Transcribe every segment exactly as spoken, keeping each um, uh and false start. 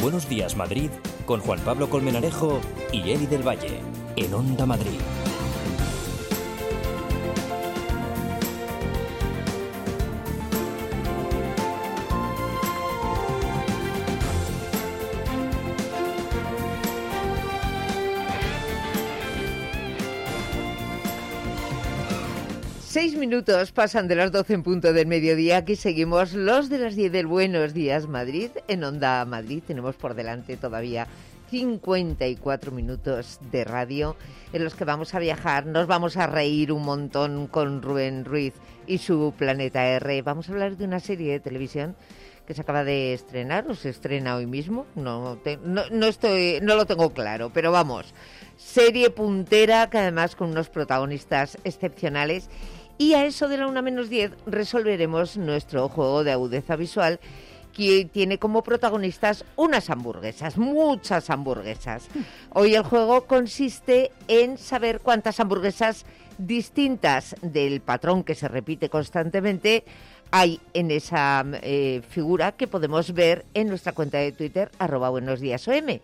Buenos Días Madrid con Juan Pablo Colmenarejo y Eli del Valle en Onda Madrid. Seis minutos pasan de las doce en punto del mediodía. Aquí seguimos los de las diez del Buenos Días Madrid en Onda Madrid. Tenemos por delante todavía cincuenta y cuatro minutos de radio en los que vamos a viajar. Nos vamos a reír un montón con Rubén Ruiz y su Planeta R. Vamos a hablar de una serie de televisión que se acaba de estrenar o se estrena hoy mismo. No, te, no, no estoy, no lo tengo claro, pero vamos. Serie puntera que además con unos protagonistas excepcionales. Y a eso de la una menos diez resolveremos nuestro juego de agudeza visual, que tiene como protagonistas unas hamburguesas, muchas hamburguesas. Hoy el juego consiste en saber cuántas hamburguesas distintas del patrón que se repite constantemente hay en esa eh, figura que podemos ver en nuestra cuenta de Twitter, arroba buenos días O M.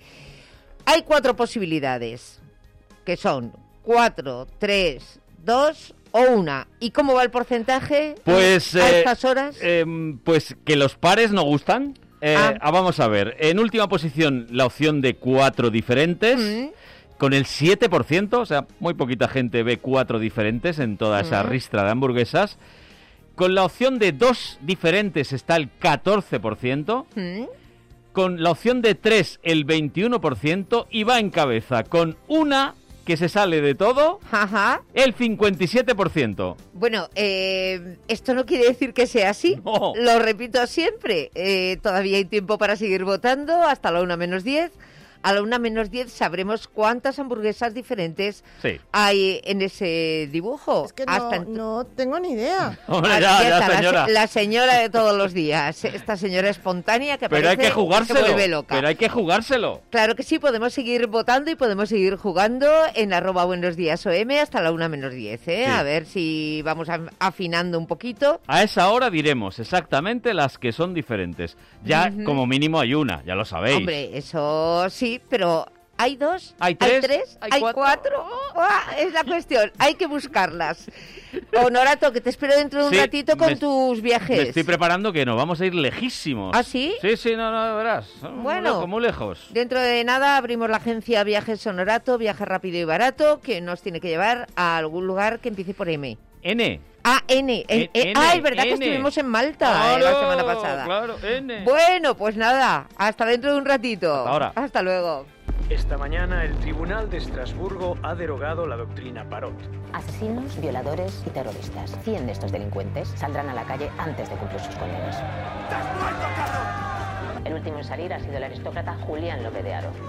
Hay cuatro posibilidades, que son cuatro, tres, dos o una. ¿Y cómo va el porcentaje pues, a eh, estas horas? Eh, pues que los pares no gustan. Eh, ah. ah, vamos a ver. En última posición, la opción de cuatro diferentes, mm. con el siete por ciento, o sea, muy poquita gente ve cuatro diferentes en toda esa mm. ristra de hamburguesas. Con la opción de dos diferentes está el catorce por ciento. Mm. Con la opción de tres, el veintiuno por ciento. Y va en cabeza con una que se sale de todo, ajá, el cincuenta y siete por ciento. Bueno, eh, esto no quiere decir que sea así, no. Lo repito siempre, eh, todavía hay tiempo para seguir votando hasta la una menos diez. A la una menos diez sabremos cuántas hamburguesas diferentes sí. hay en ese dibujo. Es que no, hasta ent- no tengo ni idea. Hombre, ya, ya, ya señora. La, la señora de todos los días, esta señora espontánea que Pero aparece hay que jugárselo, y se vuelve loca. Pero hay que jugárselo. Claro que sí, podemos seguir votando y podemos seguir jugando en arroba buenos días O M hasta la una menos diez, ¿eh? Sí. A ver si vamos afinando un poquito. A esa hora diremos exactamente las que son diferentes. Ya uh-huh. como mínimo hay una, ya lo sabéis. Hombre, eso sí, pero... ¿Hay dos? ¿Hay tres? ¿Hay tres? ¿Hay, ¿Hay cuatro? cuatro? Oh, es la cuestión. Hay que buscarlas. Honorato, que te espero dentro de un sí, ratito con me, tus viajes. Me estoy preparando que nos vamos a ir lejísimos. ¿Ah, sí? Sí, sí, no, no, verás. Bueno, muy lejos, muy lejos. Dentro de nada abrimos la agencia Viajes Honorato, viaje rápido y barato, que nos tiene que llevar a algún lugar que empiece por M. N. Ah, N. N, N ah, es verdad N. que estuvimos en Malta claro, eh, la semana pasada. Claro, N. Bueno, pues nada, hasta dentro de un ratito. Hasta ahora. Hasta luego. Esta mañana el Tribunal de Estrasburgo ha derogado la doctrina Parot. Asesinos, violadores y terroristas. cien de estos delincuentes saldrán a la calle antes de cumplir sus condenas. ¡Estás muerto, cabrón! El último en salir ha sido el aristócrata Julián López de Haro.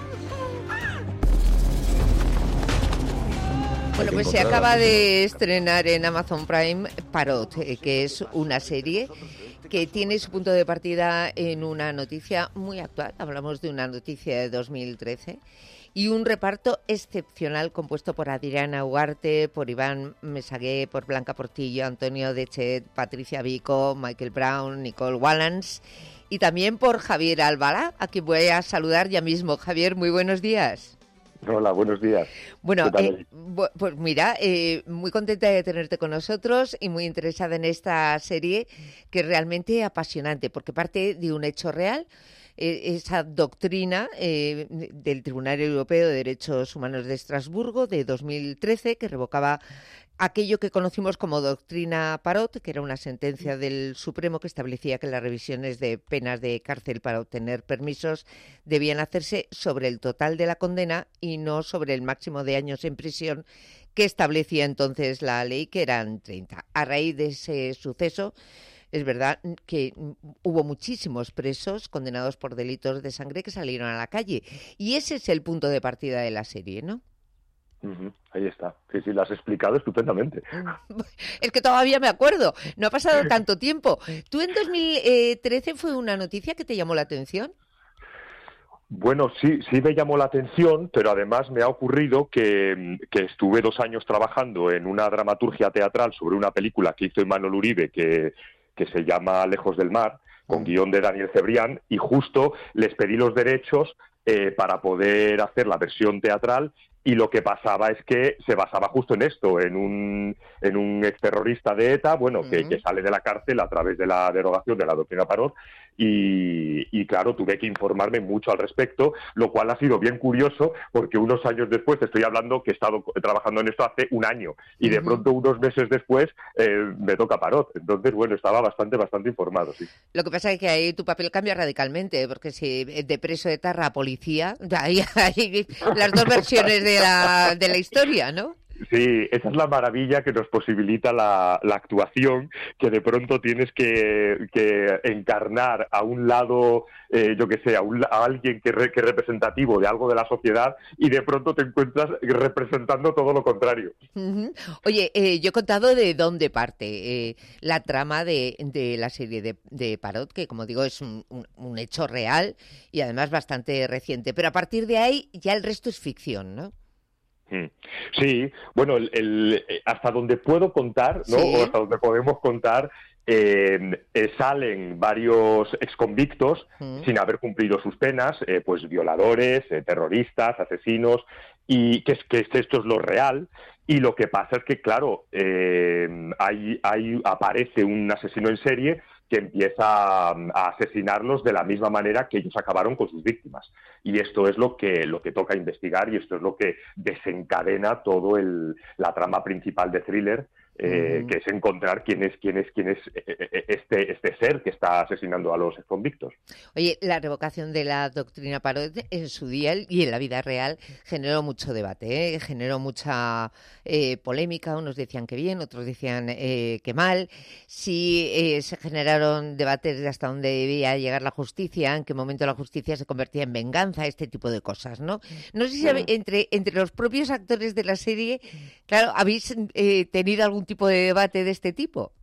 Bueno, pues se acaba de estrenar en Amazon Prime Parot, que es una serie que tiene su punto de partida en una noticia muy actual. Hablamos de una noticia de dos mil trece y un reparto excepcional compuesto por Adriana Ugarte, por Iván Mesagué, por Blanca Portillo, Antonio Dechet, Patricia Vico, Michael Brown, Nicole Wallans y también por Javier Albalá, a quien voy a saludar ya mismo. Javier, muy buenos días. Hola, buenos días. Bueno, eh, pues mira, eh, muy contenta de tenerte con nosotros y muy interesada en esta serie que es realmente apasionante porque parte de un hecho real, eh, esa doctrina eh, del Tribunal Europeo de Derechos Humanos de Estrasburgo de dos mil trece que revocaba aquello que conocimos como doctrina Parot, que era una sentencia del Supremo que establecía que las revisiones de penas de cárcel para obtener permisos debían hacerse sobre el total de la condena y no sobre el máximo de años en prisión que establecía entonces la ley, que eran treinta. A raíz de ese suceso, es verdad que hubo muchísimos presos condenados por delitos de sangre que salieron a la calle. Y ese es el punto de partida de la serie, ¿no? Uh-huh. Ahí está. Sí, sí, lo has explicado estupendamente. Es que todavía me acuerdo. No ha pasado tanto tiempo. ¿Tú en dos mil trece fue una noticia que te llamó la atención? Bueno, sí, sí me llamó la atención, pero además me ha ocurrido que, que estuve dos años trabajando en una dramaturgia teatral sobre una película que hizo Imanol Uribe que, que se llama Lejos del Mar, con guión de Daniel Cebrián, y justo les pedí los derechos eh, para poder hacer la versión teatral. Y lo que pasaba es que se basaba justo en esto, en un, en un exterrorista de ETA, bueno, que, que sale de la cárcel a través de la derogación de la doctrina Parot, y, y claro, tuve que informarme mucho al respecto, lo cual ha sido bien curioso, porque unos años después, te estoy hablando que he estado trabajando en esto hace un año, y de pronto unos meses después eh, me toca Parot. Entonces, bueno, estaba bastante, bastante informado, sí. Lo que pasa es que ahí tu papel cambia radicalmente, porque si de preso de tarra a policía, ahí hay las dos versiones de De la, de la historia, ¿no? Sí, esa es la maravilla que nos posibilita la, la actuación, que de pronto tienes que, que encarnar a un lado, eh, yo que sé, a, un, a alguien que, re, que es representativo de algo de la sociedad, y de pronto te encuentras representando todo lo contrario. Uh-huh. Oye, eh, yo he contado de dónde parte eh, la trama de, de la serie de, de Parot, que como digo es un, un, un hecho real y además bastante reciente, pero a partir de ahí ya el resto es ficción, ¿no? Sí, bueno, el, el, hasta donde puedo contar, ¿no? ¿Sí? O hasta donde podemos contar, eh, eh, salen varios exconvictos mm. sin haber cumplido sus penas, eh, pues violadores, eh, terroristas, asesinos, y que, que esto es lo real. Y lo que pasa es que, claro, eh, hay, hay, aparece un asesino en serie que empieza a asesinarlos de la misma manera que ellos acabaron con sus víctimas. Y esto es lo que, lo que toca investigar, y esto es lo que desencadena todo el, la trama principal de Thriller, eh, uh-huh. que es encontrar quién es, quién es, quién es este, este ser que está asesinando a los convictos. Oye, la revocación de la doctrina Parot en su día y en la vida real generó mucho debate, ¿eh? Generó mucha eh, polémica. Unos decían que bien, otros decían eh, que mal. Sí eh, se generaron debates de hasta dónde debía llegar la justicia, en qué momento la justicia se convertía en venganza, este tipo de cosas, ¿no? No sé si uh-huh. entre, entre los propios actores de la serie, claro, ¿habéis eh, tenido algún tipo de debate de este tipo?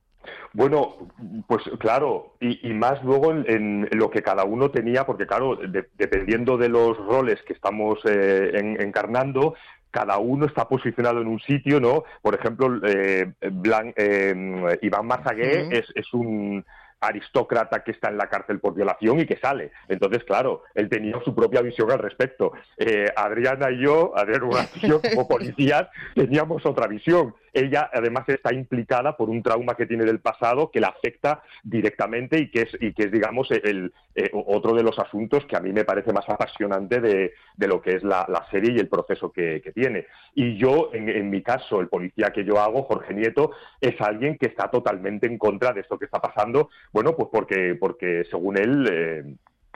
Bueno, pues claro, y, y más luego en, en lo que cada uno tenía, porque claro, de, dependiendo de los roles que estamos eh, en, encarnando, cada uno está posicionado en un sitio, ¿no? Por ejemplo, eh, Blan, eh, Iván Marzagué uh-huh. es, es un aristócrata que está en la cárcel por violación y que sale. Entonces, claro, él tenía su propia visión al respecto. Eh, Adriana y yo, Adriana y yo, como policías, teníamos otra visión. Ella, además, está implicada por un trauma que tiene del pasado que la afecta directamente y que es, y que es digamos, el, eh, otro de los asuntos que a mí me parece más apasionante de, de lo que es la, la serie y el proceso que, que tiene. Y yo, en, en mi caso, el policía que yo hago, Jorge Nieto, es alguien que está totalmente en contra de esto que está pasando. Bueno, pues porque, porque según él, eh,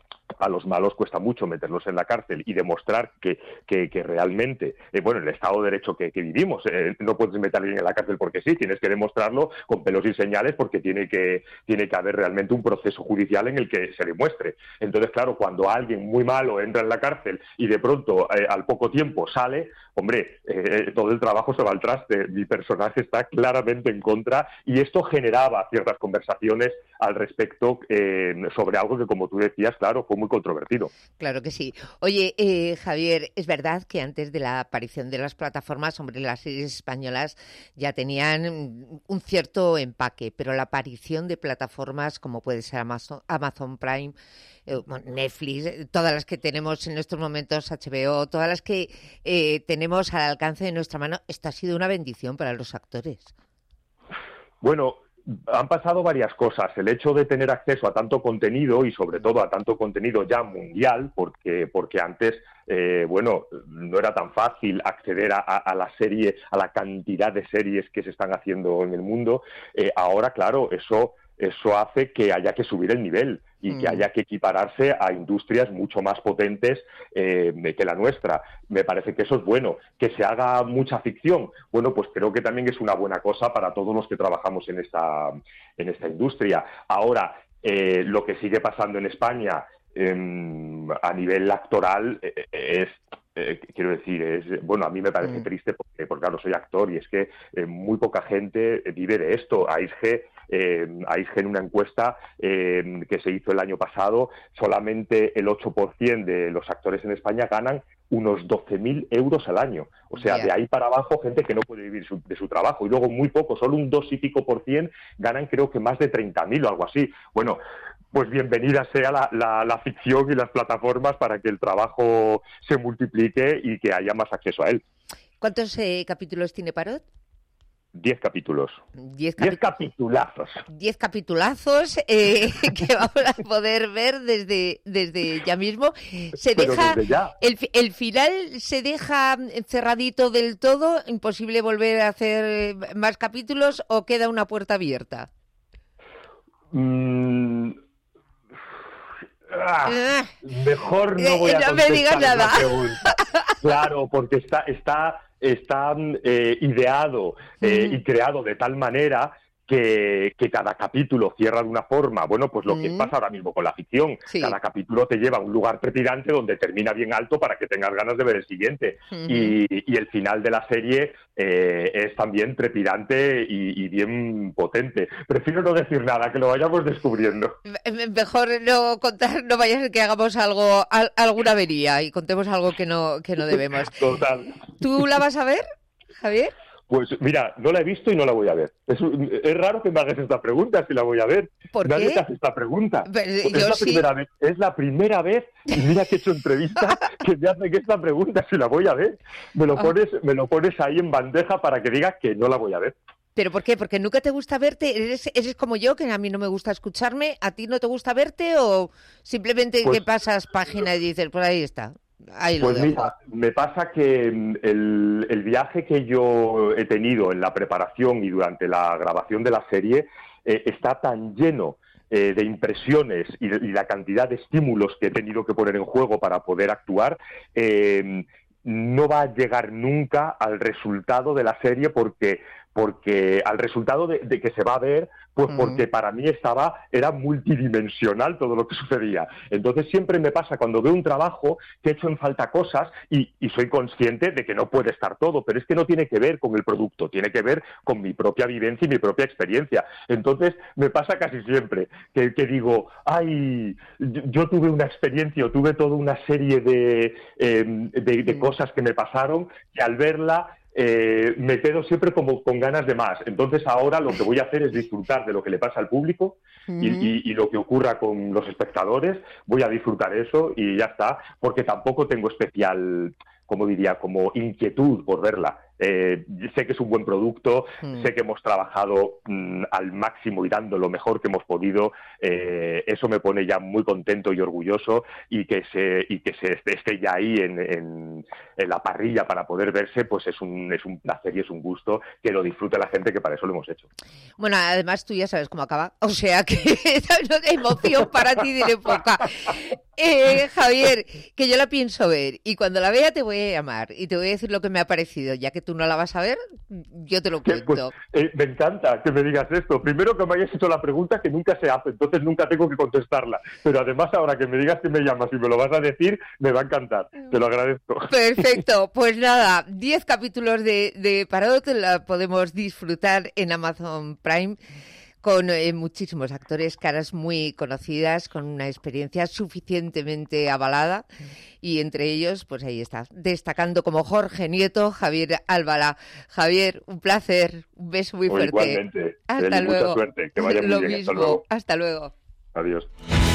a los malos cuesta mucho meterlos en la cárcel y demostrar que, que, que realmente, eh, bueno, el Estado de Derecho que, que vivimos, eh, no puedes meter a alguien en la cárcel porque sí, tienes que demostrarlo con pelos y señales, porque tiene que, tiene que haber realmente un proceso judicial en el que se demuestre. Entonces, claro, cuando alguien muy malo entra en la cárcel y de pronto, eh, al poco tiempo, sale, hombre, eh, todo el trabajo se va al traste. Mi personaje está claramente en contra, y esto generaba ciertas conversaciones al respecto eh, sobre algo que, como tú decías, claro, fue muy controvertido. Claro que sí. Oye, eh, Javier, es verdad que antes de la aparición de las plataformas, hombre, las series españolas ya tenían un cierto empaque, pero la aparición de plataformas como puede ser Amazon, Amazon Prime, eh, Netflix, todas las que tenemos en estos momentos, H B O, todas las que eh, tenemos al alcance de nuestra mano, esto ha sido una bendición para los actores. Bueno, han pasado varias cosas. El hecho de tener acceso a tanto contenido, y sobre todo a tanto contenido ya mundial, porque porque antes, eh, bueno, no era tan fácil acceder a, a, a la serie, a la cantidad de series que se están haciendo en el mundo. Eh, ahora, claro, eso eso hace que haya que subir el nivel y mm. que haya que equipararse a industrias mucho más potentes eh, que la nuestra. Me parece que eso es bueno. Que se haga mucha ficción, bueno, pues creo que también es una buena cosa para todos los que trabajamos en esta, en esta industria. Ahora, eh, lo que sigue pasando en España eh, a nivel actoral eh, es... Eh, quiero decir, es bueno, a mí me parece mm. triste porque, porque, claro, soy actor y es que eh, muy poca gente vive de esto. A I S G, eh, a I S G en una encuesta eh, que se hizo el año pasado, solamente el ocho por ciento de los actores en España ganan unos doce mil euros al año. O sea, yeah. de ahí para abajo, gente que no puede vivir su, de su trabajo. Y luego muy poco, solo un dos y pico por cien ganan, creo que más de treinta mil o algo así. Bueno, pues bienvenida sea la, la, la ficción y las plataformas para que el trabajo se multiplique y que haya más acceso a él. ¿Cuántos eh, capítulos tiene Parot? Diez capítulos. Diez, capi- Diez capitulazos. Diez capitulazos eh, que vamos a poder ver desde, desde ya mismo. Se Pero deja desde ya. El, el final se deja cerradito del todo, imposible volver a hacer más capítulos, o queda una puerta abierta. Mm, ah, Ah. mejor no voy a No me digas contestar nada. esa pregunta. Claro, porque está está está eh, ideado eh, Mm. y creado de tal manera que, que cada capítulo cierra de una forma, bueno, pues lo que Mm. pasa ahora mismo con la ficción. Sí. Cada capítulo te lleva a un lugar trepidante donde termina bien alto para que tengas ganas de ver el siguiente. Ujú. y, y el final de la serie eh, es también trepidante y, y bien potente. Prefiero no decir nada, que lo vayamos descubriendo. Me- Mejor no contar, no vaya a ser que hagamos algo, al- alguna avería y contemos algo que no, que no debemos. Total. ¿Tú la vas a ver, Javier? Pues mira, no la he visto y no la voy a ver. Es, es raro que me hagas esta pregunta si la voy a ver. ¿Por Nadie qué? te hace esta pregunta. Pero, es, yo la sí. primera vez, es la primera vez, y mira que he hecho entrevistas, que me hacen esta pregunta si la voy a ver. Me lo Ah. pones, me lo pones ahí en bandeja para que digas que no la voy a ver. ¿Pero por qué? ¿Porque nunca te gusta verte? ¿Eres, eres como yo, que a mí no me gusta escucharme? ¿A ti no te gusta verte? ¿O simplemente Pues- que pasas página y dices, pues ahí está? Ahí lo Pues dejo. mira, me pasa que mm, el, el viaje que yo he tenido en la preparación y durante la grabación de la serie eh, está tan lleno eh, de impresiones y, de- y la cantidad de estímulos que he tenido que poner en juego para poder actuar, eh, no va a llegar nunca al resultado de la serie porque porque al resultado de, de que se va a ver, pues Mm. porque para mí estaba, era multidimensional todo lo que sucedía. Entonces siempre me pasa cuando veo un trabajo que he hecho en falta cosas y, y soy consciente de que no puede estar todo, pero es que no tiene que ver con el producto, tiene que ver con mi propia vivencia y mi propia experiencia. Entonces me pasa casi siempre que, que digo, ay, yo, yo tuve una experiencia o tuve toda una serie de, eh, de, de Mm. cosas que me pasaron que al verla Eh, me quedo siempre como con ganas de más. Entonces ahora lo que voy a hacer es disfrutar de lo que le pasa al público y, Ujú. y- y lo que ocurra con los espectadores. Voy a disfrutar eso y ya está, porque tampoco tengo especial, como diría, como inquietud por verla. Eh, sé que es un buen producto, Mm. sé que hemos trabajado mm, al máximo y dando lo mejor que hemos podido. Eh, eso me pone ya muy contento y orgulloso, y que se y que se esté, esté ya ahí en, en, en la parrilla para poder verse, pues es un es un placer y es un gusto que lo disfrute la gente, que para eso lo hemos hecho. Bueno, además tú ya sabes cómo acaba, o sea que no hay emoción para ti de poca. Eh, Javier, que yo la pienso ver y cuando la vea te voy a llamar y te voy a decir lo que me ha parecido, ya que tú no la vas a ver, yo te lo Que, pues, cuento. eh, me encanta que me digas esto. Primero, que me hayas hecho la pregunta que nunca se hace, entonces nunca tengo que contestarla. Pero además, ahora que me digas que me llamas y me lo vas a decir, me va a encantar. Te lo agradezco. Perfecto, pues nada, diez capítulos de, de Parot la podemos disfrutar en Amazon Prime con eh, muchísimos actores, caras muy conocidas, con una experiencia suficientemente avalada, y entre ellos, pues ahí está, destacando como Jorge Nieto, Javier Álvala. Javier, un placer, un beso muy O fuerte. igualmente. Hasta Eli, luego. mucha suerte. Que vaya muy Lo bien. mismo. Hasta luego. Hasta luego. Adiós.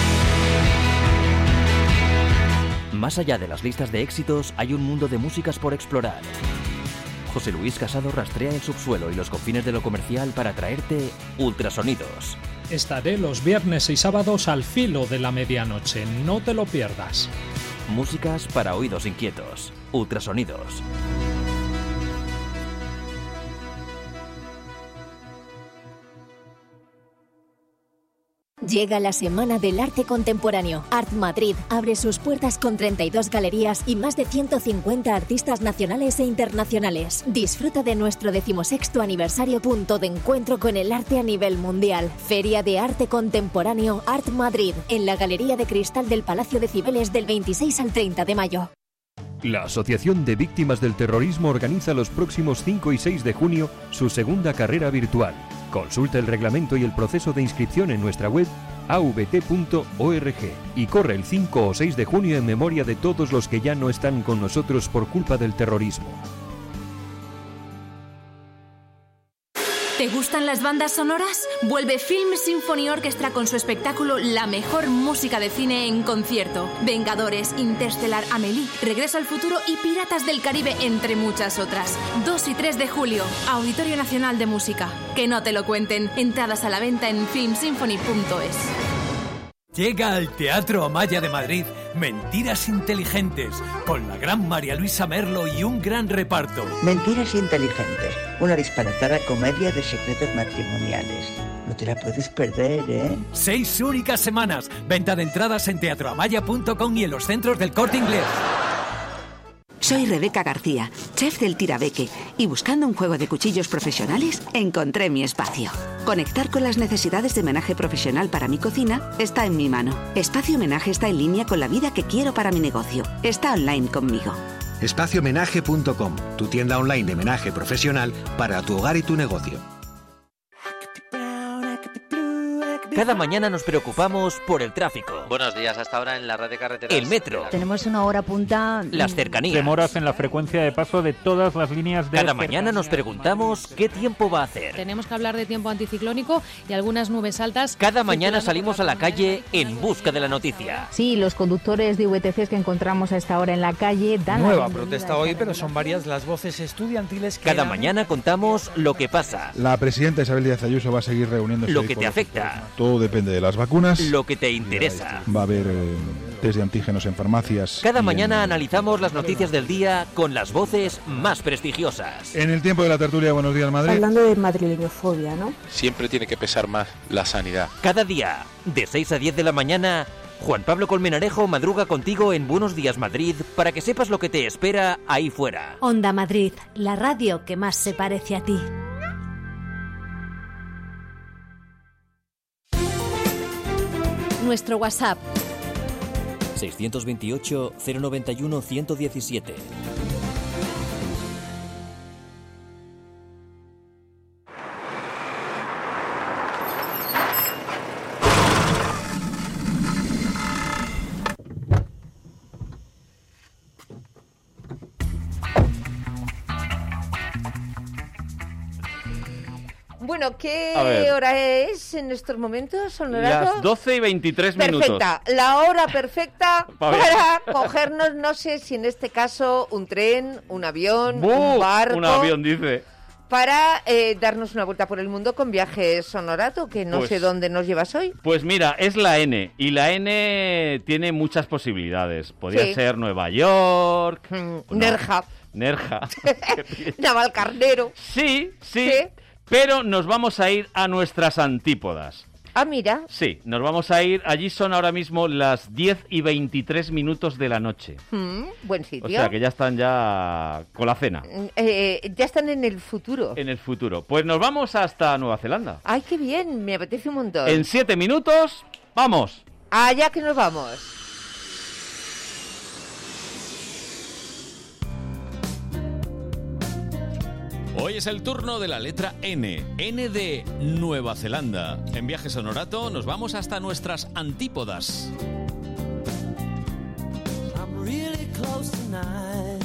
Más allá de las listas de éxitos, hay un mundo de músicas por explorar. José Luis Casado rastrea el subsuelo y los confines de lo comercial para traerte Ultrasonidos. Estaré los viernes y sábados al filo de la medianoche, no te lo pierdas. Músicas para oídos inquietos. Ultrasonidos. Llega la Semana del Arte Contemporáneo. Art Madrid abre sus puertas con treinta y dos galerías y más de ciento cincuenta artistas nacionales e internacionales. Disfruta de nuestro decimosexto aniversario, punto de encuentro con el arte a nivel mundial. Feria de Arte Contemporáneo Art Madrid, en la Galería de Cristal del Palacio de Cibeles, del veintiséis al treinta de mayo. La Asociación de Víctimas del Terrorismo organiza los próximos cinco y seis de junio su segunda carrera virtual. Consulta el reglamento y el proceso de inscripción en nuestra web a v t punto org y corre el cinco o seis de junio en memoria de todos los que ya no están con nosotros por culpa del terrorismo. ¿Te gustan las bandas sonoras? Vuelve Film Symphony Orchestra con su espectáculo La mejor música de cine en concierto. Vengadores, Interstellar, Amélie, Regreso al futuro y Piratas del Caribe, entre muchas otras. dos y tres de julio, Auditorio Nacional de Música. Que no te lo cuenten. Entradas a la venta en film symphony punto es. Llega al Teatro Amaya de Madrid Mentiras Inteligentes, con la gran María Luisa Merlo y un gran reparto. Mentiras Inteligentes, una disparatada comedia de secretos matrimoniales. No te la puedes perder, ¿eh? Seis únicas semanas. Venta de entradas en teatro amaya punto com y en los centros del Corte Inglés. Soy Rebeca García, chef del Tirabeque, y buscando un juego de cuchillos profesionales, encontré mi espacio. Conectar con las necesidades de homenaje profesional para mi cocina está en mi mano. Espacio Homenaje está en línea con la vida que quiero para mi negocio. Está online conmigo. espacio homenaje punto com, tu tienda online de homenaje profesional para tu hogar y tu negocio. Cada mañana nos preocupamos por el tráfico. Buenos días, hasta ahora en la red de carreteras. El metro. Tenemos una hora punta. Las cercanías. Demoras en la frecuencia de paso de todas las líneas de... Cada mañana nos preguntamos qué tiempo va a hacer. Tenemos que hablar de tiempo anticiclónico y algunas nubes altas. Cada mañana salimos a la calle en busca de la noticia. Sí, los conductores de V T Cs que encontramos a esta hora en la calle dan... Nueva protesta hoy, pero son varias las voces estudiantiles que... Cada mañana contamos lo que pasa. La presidenta Isabel Díaz Ayuso va a seguir reuniéndose... Lo que te afecta. Todo depende de las vacunas. Lo que te interesa. Va a haber eh, test de antígenos en farmacias. Cada mañana en... analizamos las noticias del día con las voces más prestigiosas. En el tiempo de la tertulia, Buenos Días Madrid. Hablando de madrileñofobia, ¿no? Siempre tiene que pesar más la sanidad. Cada día, de seis a diez de la mañana, Juan Pablo Colmenarejo madruga contigo en Buenos Días Madrid para que sepas lo que te espera ahí fuera. Onda Madrid, la radio que más se parece a ti. Nuestro WhatsApp seiscientos veintiocho, cero noventa y uno, ciento diecisiete. Bueno, ¿qué hora es en estos momentos, Honorato? Las doce y veintitrés minutos. Perfecta, la hora perfecta para cogernos, no sé si en este caso, un tren, un avión, ¡Bú! un barco... Un avión, dice. Para eh, darnos una vuelta por el mundo con Viajes Honorato, que no Pues- sé dónde nos llevas hoy. Pues mira, es la N, y la N tiene muchas posibilidades. Podría Sí. ser Nueva York... Mm, no, Nerja. Nerja. Navalcarnero. Sí, sí, pero nos vamos a ir a nuestras antípodas. Ah, mira. Sí, nos vamos a ir, allí son ahora mismo las diez y veintitrés minutos de la noche. Mm, buen sitio. O sea que ya están ya con la cena, Eh, ya están en el futuro. en el futuro. Pues nos vamos hasta Nueva Zelanda. Ay, qué bien, me apetece un montón. En siete minutos, vamos. Allá que nos vamos. Hoy es el turno de la letra N, N de Nueva Zelanda. En Viajes Honorato nos vamos hasta nuestras antípodas. I'm really close tonight,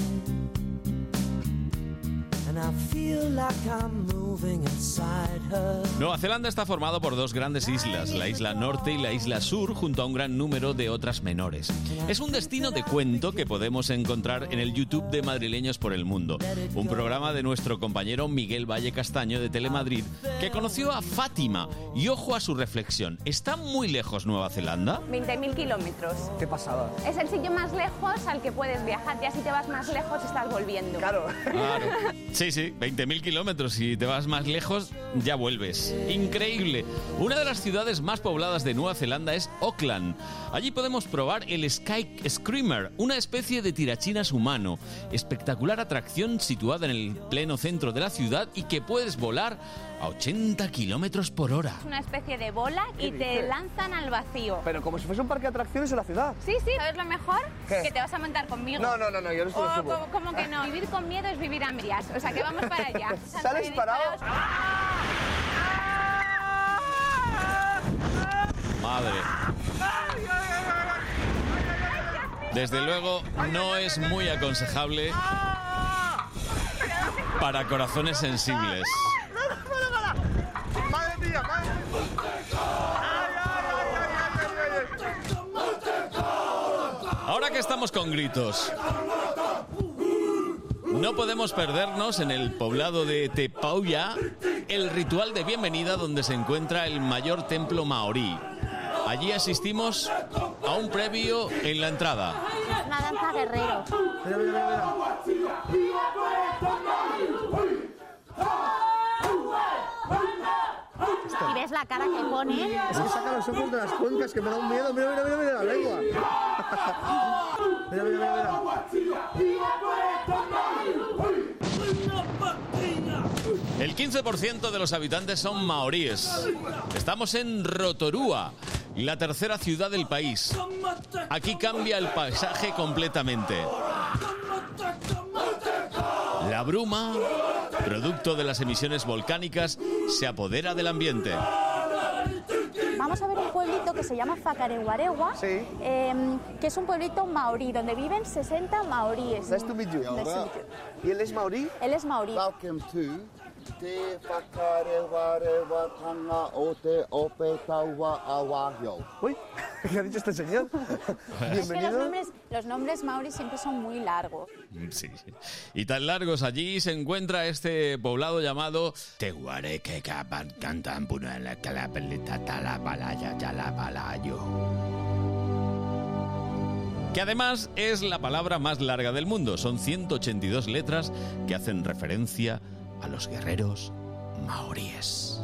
and I feel like I'm moving inside her. Nueva Zelanda está formado por dos grandes islas, la isla norte y la isla sur, junto a un gran número de otras menores. Es un destino de cuento que podemos encontrar en el YouTube de Madrileños por el Mundo, un programa de nuestro compañero Miguel Valle Castaño de Telemadrid, que conoció a Fátima. Y ojo a su reflexión, ¿está muy lejos Nueva Zelanda? veinte mil kilómetros. Qué pasada. Es el sitio más lejos al que puedes viajar. Ya si te vas más lejos estás volviendo. Claro. Claro. Sí, sí, veinte mil kilómetros. Si te vas más lejos, ya vuelves. Increíble. Una de las ciudades más pobladas de Nueva Zelanda es Auckland. Allí podemos probar el Sky Screamer, una especie de tirachinas humano. Espectacular atracción situada en el pleno centro de la ciudad y que puedes volar a ochenta kilómetros por hora. Es una especie de bola y te lanzan al vacío. Pero como si fuese un parque de atracciones en la ciudad. Sí, sí. ¿Sabes lo mejor? ¿Qué? Que te vas a montar conmigo. No, no, no, no, yo no estoy Oh, seguro. ¿cómo, cómo que no? Vivir con miedo es vivir a medias. O sea, que vamos para allá. ¿Sale disparado? Madre. Desde luego, no es muy aconsejable para corazones sensibles. estamos con gritos. No podemos perdernos en el poblado de Te Pauya el ritual de bienvenida donde se encuentra el mayor templo maorí. Allí asistimos a un previo en la entrada. Una danza guerrero. Mira, mira, Y ves la cara que pone. Es que saca los ojos de las cuencas, que me da un miedo. Mira, mira, mira, mira la lengua. Mira, mira, mira, mira. El quince por ciento de los habitantes son maoríes. Estamos en Rotorua, la tercera ciudad del país. Aquí cambia el paisaje completamente. La bruma, producto de las emisiones volcánicas, se apodera del ambiente. Vamos a ver un pueblito que se llama Whakarewarewa, sí. eh, que es un pueblito maorí, donde viven sesenta maoríes. Nice to meet you. Nice to meet you. ¿Y él es maorí? Él es maorí. Welcome to Te Whakarewarewa Tanga o Te Ope Taua Awahio. Uy, ¿qué ha dicho este señor? Bienvenido. Es que los nombres, los nombres maorí siempre son muy largos. Sí, y tan largos. Allí se encuentra este poblado llamado Tehuareke Kapan Cantan Punala Calapelita Talapalaya Talapalayo, que además es la palabra más larga del mundo. Son ciento ochenta y dos letras que hacen referencia a los guerreros maoríes.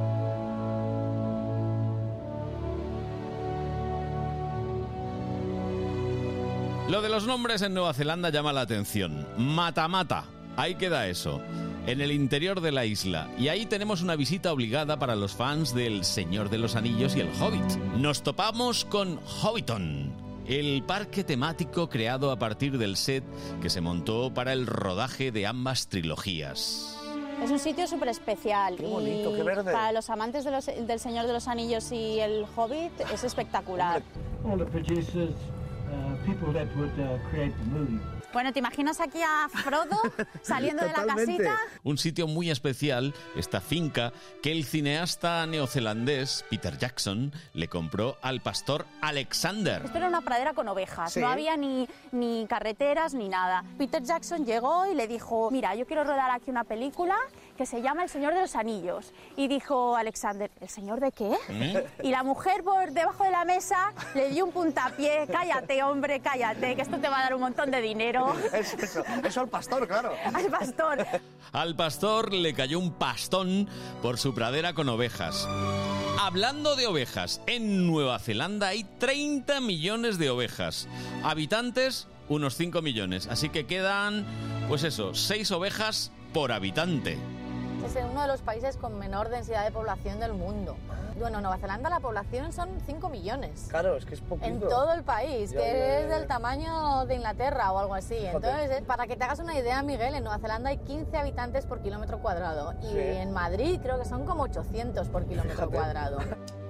Lo de los nombres en Nueva Zelanda llama la atención. Mata Mata, ahí queda eso, en el interior de la isla. Y ahí tenemos una visita obligada para los fans del Señor de los Anillos y el Hobbit. Nos topamos con Hobbiton, el parque temático creado a partir del set que se montó para el rodaje de ambas trilogías. Es un sitio súper especial. Qué bonito, y qué verde. Para los amantes de los, del Señor de los Anillos y el Hobbit es espectacular. All the producers, uh, people that would uh, create the movie. Bueno, ¿te imaginas aquí a Frodo saliendo de la casita? Un sitio muy especial, esta finca, que el cineasta neozelandés Peter Jackson le compró al pastor Alexander. Esto era una pradera con ovejas, ¿sí? No había ni, ni carreteras ni nada. Peter Jackson llegó y le dijo, mira, yo quiero rodar aquí una película que se llama El Señor de los Anillos. Y dijo Alexander, ¿el señor de qué? ¿Eh? Y la mujer por debajo de la mesa le dio un puntapié. Cállate, hombre, cállate, que esto te va a dar un montón de dinero. Es eso, eso al pastor, claro. Al pastor. Al pastor le cayó un pastón por su pradera con ovejas. Hablando de ovejas, en Nueva Zelanda hay treinta millones de ovejas. Habitantes, unos cinco millones. Así que quedan, pues eso, seis ovejas por habitante. Es uno de los países con menor densidad de población del mundo. Bueno, en Nueva Zelanda la población son cinco millones. Claro, es que es poquito. En todo el país, ya, que ya, ya, es ya. del tamaño de Inglaterra o algo así. Fíjate. Entonces, para que te hagas una idea, Miguel, en Nueva Zelanda hay quince habitantes por kilómetro cuadrado. Y Sí. en Madrid creo que son como ochocientos por kilómetro Fíjate. cuadrado.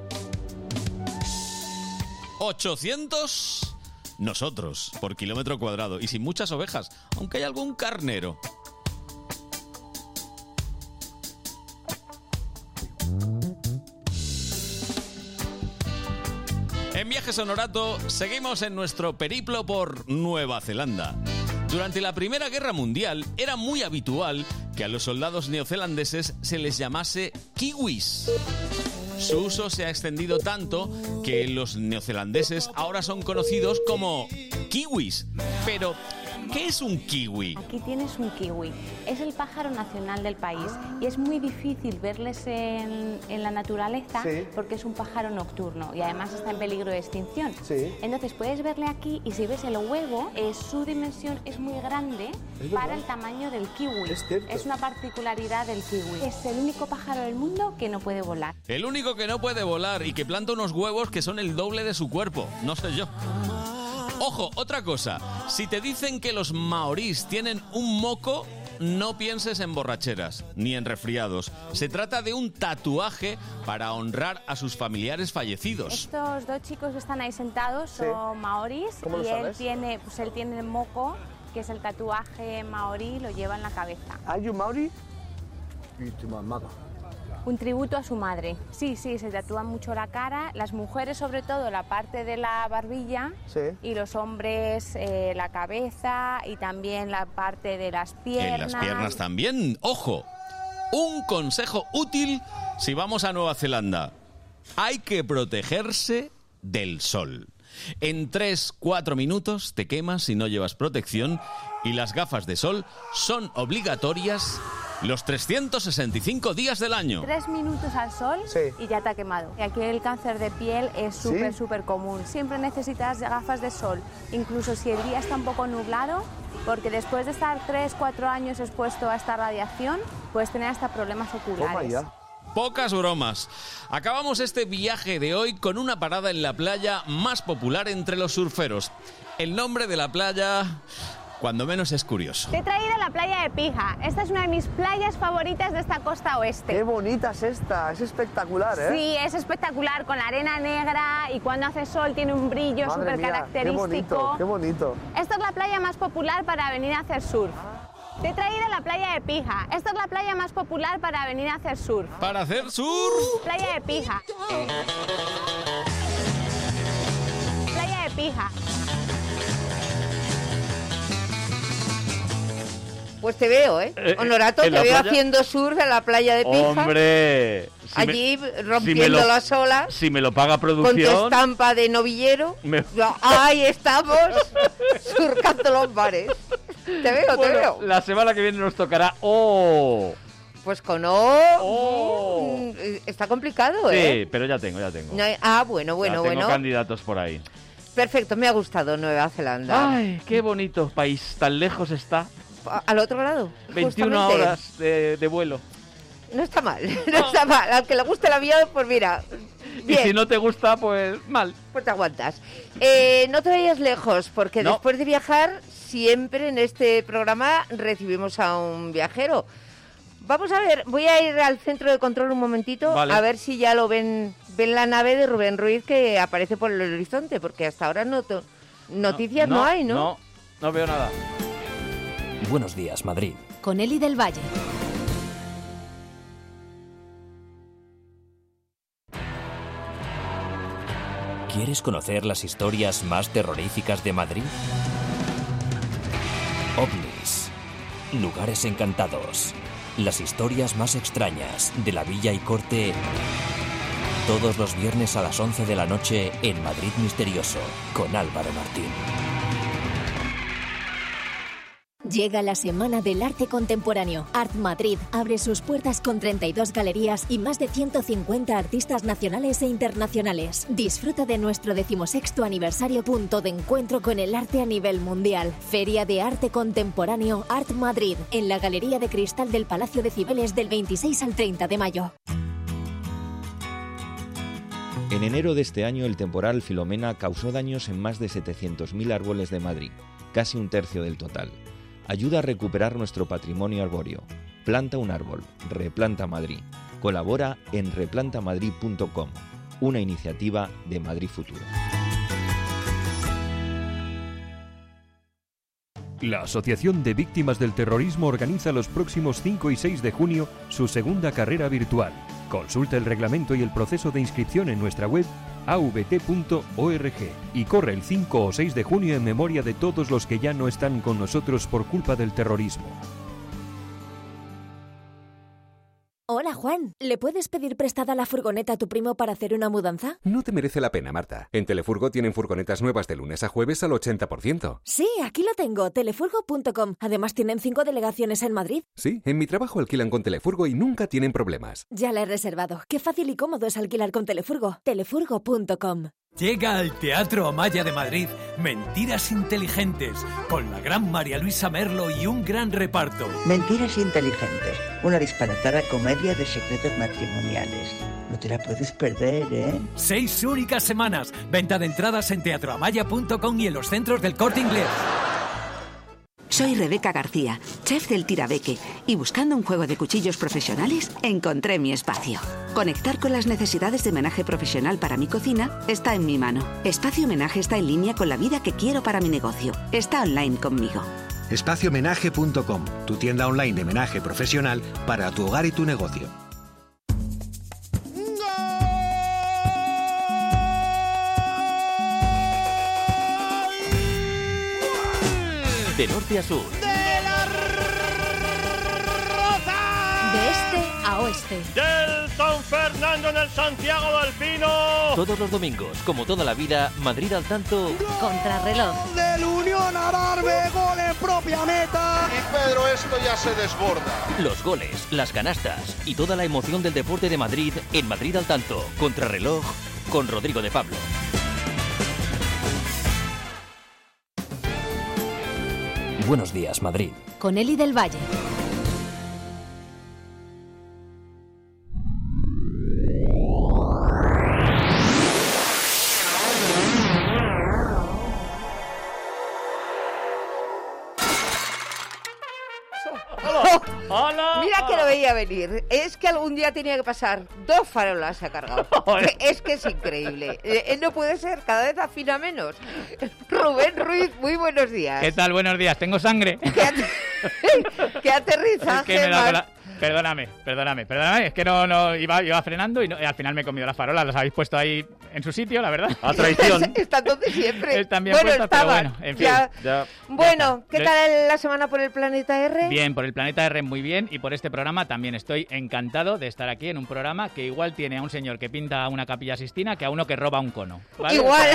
ochocientos nosotros por kilómetro cuadrado y sin muchas ovejas, aunque hay algún carnero. En Viajes Honorato seguimos en nuestro periplo por Nueva Zelanda. Durante la Primera Guerra Mundial era muy habitual que a los soldados neozelandeses se les llamase kiwis. Su uso se ha extendido tanto que los neozelandeses ahora son conocidos como kiwis. Pero, ¿qué es un kiwi? Aquí tienes un kiwi. Es el pájaro nacional del país y es muy difícil verles en, en la naturaleza Sí. porque es un pájaro nocturno y además está en peligro de extinción. Sí. Entonces puedes verle aquí y si ves el huevo, eh, su dimensión es muy grande Es para verdad. el tamaño del kiwi. Es cierto. Es una particularidad del kiwi. Es el único pájaro del mundo que no puede volar. El único que no puede volar y que planta unos huevos que son el doble de su cuerpo. No sé yo. Ojo, otra cosa. Si te dicen que los maorís tienen un moco, no pienses en borracheras ni en resfriados. Se trata de un tatuaje para honrar a sus familiares fallecidos. Estos dos chicos que están ahí sentados Sí. son maorís ¿Cómo lo y él sabes? tiene, pues él tiene el moco, que es el tatuaje maorí, lo lleva en la cabeza. Are you Maori? Due to my mother. un tributo a su madre. Sí, sí, se tatúan mucho la cara, las mujeres sobre todo la parte de la barbilla Sí. y los hombres eh, la cabeza y también la parte de las piernas. En las piernas también. ¡Ojo! Un consejo útil si vamos a Nueva Zelanda. Hay que protegerse del sol. En tres cuatro minutos te quemas si no llevas protección y las gafas de sol son obligatorias los trescientos sesenta y cinco días del año. Tres minutos al sol Sí. y ya te ha quemado. Y aquí el cáncer de piel es súper, ¿Sí? súper común. Siempre necesitas gafas de sol, incluso si el día está un poco nublado, porque después de estar tres cuatro años expuesto a esta radiación, puedes tener hasta problemas oculares. Toma ya. Pocas bromas. Acabamos este viaje de hoy con una parada en la playa más popular entre los surferos. El nombre de la playa, cuando menos, es curioso. Te he traído la playa de Pija. Esta es una de mis playas favoritas de esta costa oeste. Qué bonita es esta, es espectacular, ¿eh? Sí, es espectacular, con la arena negra y cuando hace sol tiene un brillo Madre súper mía, característico. Qué bonito, qué bonito. Esta es la playa más popular para venir a hacer surf. Te he traído la playa de Pija. Esta es la playa más popular para venir a hacer surf. ¿Para hacer surf? Playa de Pija. Playa de Pija. Pues te veo, ¿eh? Eh, Honorato, ¿en te la veo playa? haciendo surf en la playa de Pija. ¡Hombre! Si allí me- rompiendo si me lo- las olas. Si me lo paga Con tu producción... estampa de novillero. me- Ahí estamos, surcando los mares. Te veo, te Bueno, veo. la semana que viene nos tocará... ¡Oh! Pues con O... Oh. mm, está complicado, Sí, ¿eh? pero ya tengo, ya tengo. No hay- ah, bueno, bueno, ya tengo bueno. candidatos por ahí. Perfecto, me ha gustado Nueva Zelanda. ¡Ay, qué bonito país! Tan lejos está. A- Al otro lado. veintiuna justamente. horas de, de vuelo. No está mal, no está mal. Al que le guste el avión, pues mira. Bien. Y si no te gusta, pues mal. Pues te aguantas. Eh, no te vayas lejos, porque No. después de viajar, siempre en este programa recibimos a un viajero. Vamos a ver, voy a ir al centro de control un momentito, Vale. a ver si ya lo ven, ven la nave de Rubén Ruiz que aparece por el horizonte, porque hasta ahora no to- noticias no, hay, ¿no? No, no veo nada. Buenos días, Madrid. Con Eli del Valle. ¿Quieres conocer las historias más terroríficas de Madrid? OVNIs, lugares encantados, las historias más extrañas de la villa y corte, todos los viernes a las once de la noche en Madrid Misterioso, con Álvaro Martín. Llega la Semana del Arte Contemporáneo. Art Madrid abre sus puertas con treinta y dos galerías y más de ciento cincuenta artistas nacionales e internacionales. Disfruta de nuestro decimosexto aniversario, punto de encuentro con el arte a nivel mundial. Feria de Arte Contemporáneo Art Madrid, en la Galería de Cristal del Palacio de Cibeles del veintiséis al treinta de mayo. En enero de este año, el temporal Filomena causó daños en más de setecientos mil árboles de Madrid, casi un tercio del total. Ayuda a recuperar nuestro patrimonio arbóreo. Planta un árbol. Replanta Madrid. Colabora en replanta madrid punto com, una iniciativa de Madrid Futuro. La Asociación de Víctimas del Terrorismo organiza los próximos cinco y seis de junio su segunda carrera virtual. Consulta el reglamento y el proceso de inscripción en nuestra web a v t punto org y corre el cinco o seis de junio en memoria de todos los que ya no están con nosotros por culpa del terrorismo. Hola Juan, ¿le puedes pedir prestada la furgoneta a tu primo para hacer una mudanza? No te merece la pena, Marta. En Telefurgo tienen furgonetas nuevas de lunes a jueves al ochenta por ciento. Sí, aquí lo tengo, telefurgo punto com. Además tienen cinco delegaciones en Madrid. Sí, en mi trabajo alquilan con Telefurgo y nunca tienen problemas. Ya la he reservado. Qué fácil y cómodo es alquilar con Telefurgo. telefurgo punto com. Llega al Teatro Amaya de Madrid Mentiras Inteligentes, con la gran María Luisa Merlo y un gran reparto. Mentiras Inteligentes, una disparatada comedia de secretos matrimoniales. No te la puedes perder, ¿eh? Seis únicas semanas. Venta de entradas en teatro amaya punto com y en los centros del Corte Inglés. Soy Rebeca García, chef del Tirabeque, y buscando un juego de cuchillos profesionales, encontré mi espacio. Conectar con las necesidades de menaje profesional para mi cocina está en mi mano. Espacio Menaje está en línea con la vida que quiero para mi negocio. Está online conmigo. espacio menaje punto com, tu tienda online de menaje profesional para tu hogar y tu negocio. de norte a sur. De este a oeste. Del San Fernando en el Santiago del Pino. Todos los domingos, como toda la vida, Madrid al tanto. Contrarreloj. Del Unión Adarve, gol en propia meta. Y Pedro, esto ya se desborda. Los goles, las canastas y toda la emoción del deporte de Madrid en Madrid al tanto. Contrarreloj con Rodrigo de Pablo. Buenos días, Madrid. Con Eli del Valle. Hola. Mira que lo veía venir. Es que algún día tenía que pasar. Dos farolas se ha cargado. Es que es increíble. Eh, no puede ser, cada vez afina menos. Rubén Ruiz, muy buenos días. ¿Qué tal? Buenos días. Tengo sangre. ¿Qué, at- ¿Qué aterrizaje Es que me da más? con la- Perdóname, perdóname, perdóname. Es que no, no iba, iba frenando y, no- y al final me he comido las farolas. Las habéis puesto ahí en su sitio, la verdad. A traición. Están donde siempre. Están bien bueno, puestas, pero estaban. bueno, en fin. Ya. Ya. Bueno, Ya ¿qué está. tal la semana por el planeta R? Bien, por el Planeta R muy bien y por este programa también estoy encantado de estar aquí en un programa que igual tiene a un señor que pinta una Capilla Sistina que a uno que roba un cono. ¿vale? Igual.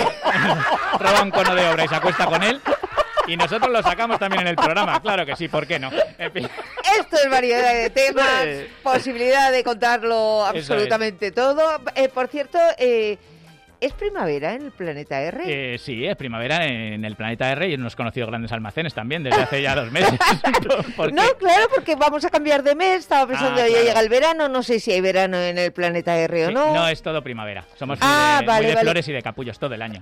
Roba un cono de obra y se acuesta con él y nosotros lo sacamos también en el programa, claro que sí, ¿por qué no? En fin. Esto es variedad de temas, Sí. posibilidad de contarlo Eso absolutamente todo. Eh, por cierto, eh, ¿es primavera en el planeta R? Eh, sí, es primavera en el Planeta R y hemos conocido grandes almacenes también desde hace ya dos meses. ¿Por qué? No, claro, porque vamos a cambiar de mes. Estaba pensando, Ah, ya claro. llega el verano. No sé si hay verano en el planeta R o Sí, no. no, es todo primavera. Somos muy Ah, de, vale, muy de vale. flores y de capullos todo el año.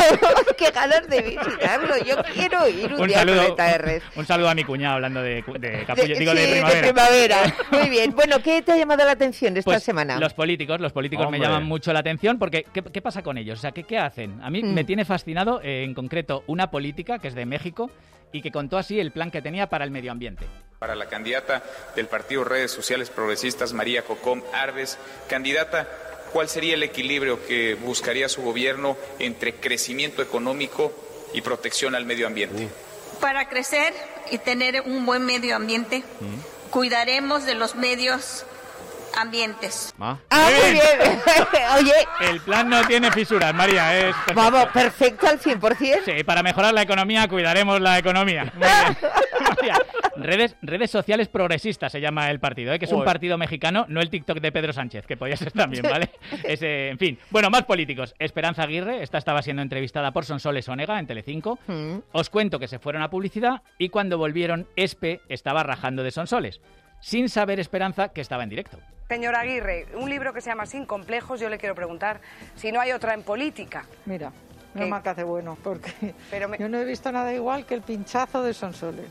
Qué ganas de visitarlo. Yo quiero ir un, Un día saludo, al planeta R. un saludo a mi cuñado hablando de, cu- de capullos, De- digo sí, de primavera. primavera. Muy bien. Bueno, ¿qué te ha llamado la atención esta Pues semana? los políticos, los políticos Hombre. me llaman mucho la atención porque ¿qué, qué pasa con ellos? O sea, ¿qué, qué hacen? A mí Mm. me tiene fascinado eh, en concreto una política que es de México y que contó así el plan que tenía para el medio ambiente. Para la candidata del Partido Redes Sociales Progresistas, María Cocom Arves, candidata, ¿cuál sería el equilibrio que buscaría su gobierno entre crecimiento económico y protección al medio ambiente? Para crecer y tener un buen medio ambiente, cuidaremos de los medios ambientes. Ah, muy bien. Oye, El plan no tiene fisuras, María. Es perfecto. vamos, perfecto al cien por ciento. Sí, para mejorar la economía cuidaremos la economía. Muy bien. María, redes, redes sociales progresistas se llama el partido, ¿eh? Que es un Joder. partido mexicano, no el TikTok de Pedro Sánchez, que podía ser también, ¿vale? Ese, en fin. Bueno, más políticos. Esperanza Aguirre, esta estaba siendo entrevistada por Sonsoles Onega en Telecinco. Mm. Os cuento que se fueron a publicidad y cuando volvieron, Espe estaba rajando de Sonsoles, sin saber Esperanza que estaba en directo. Señor Aguirre, un libro que se llama Sin complejos, yo le quiero preguntar si no hay otra en política. Mira, ¿Qué? no me hace bueno, porque Pero me- yo no he visto nada igual que el pinchazo de Sonsoles.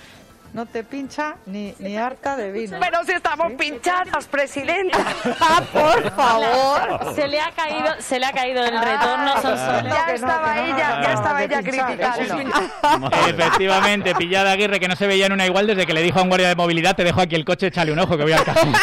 No te pincha ni, ni harta de vino. Pero si estamos pinchadas, presidenta. Ah, por favor. Se le ha caído, se le ha caído el retorno, Sonsoles. Ya estaba ella, ya estaba ella criticando. Efectivamente, pillada Aguirre, que no se veía en una igual desde que le dijo a un guardia de movilidad, te dejo aquí el coche, échale un ojo que voy al café.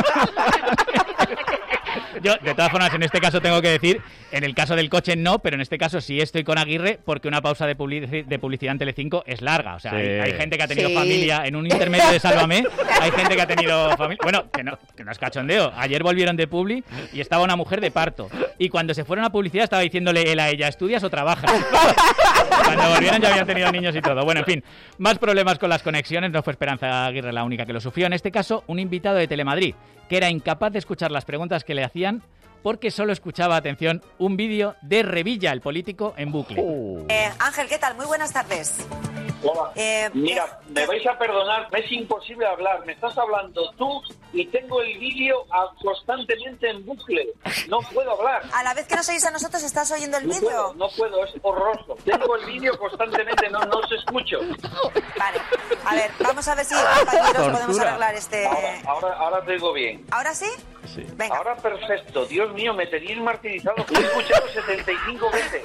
Yo, de todas formas, en este caso tengo que decir, en el caso del coche no, pero en este caso sí estoy con Aguirre porque una pausa de, publici- de publicidad en Telecinco es larga. O sea, Sí. hay, hay gente que ha tenido Sí. familia en un intermedio de Sálvame, hay gente que ha tenido familia... Bueno, que no, que no es cachondeo. Ayer volvieron de Publi y estaba una mujer de parto. Y cuando se fueron a publicidad estaba diciéndole él a ella, ¿estudias o trabajas? Cuando volvieron ya habían tenido niños y todo. Bueno, en fin, más problemas con las conexiones. No fue Esperanza Aguirre la única que lo sufrió. En este caso, un invitado de Telemadrid, que era incapaz de escuchar las preguntas que le hacían porque solo escuchaba, atención, un vídeo de Revilla, el político, en bucle. Eh, Ángel, ¿qué tal? Muy buenas tardes. Hola. Eh, Mira, me vais a perdonar, me es imposible hablar. Me estás hablando tú y tengo el vídeo ah, constantemente en bucle. No puedo hablar. A la vez que nos oís a nosotros, ¿estás oyendo el No vídeo? puedo, no puedo, es horroroso. Tengo el vídeo constantemente, no, no os escucho. Vale. A ver, vamos a ver si, compañeros, podemos Tortura. arreglar este... Ahora, ahora, ahora te digo bien. ¿Ahora sí? Sí. Venga. Ahora perfecto. Dios mío, me teníais martirizado. Lo he escuchado setenta y cinco veces.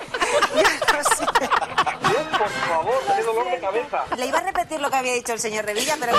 Dios, por favor, qué dolor de cabeza. Le iba a repetir lo que había dicho el señor Revilla, pero...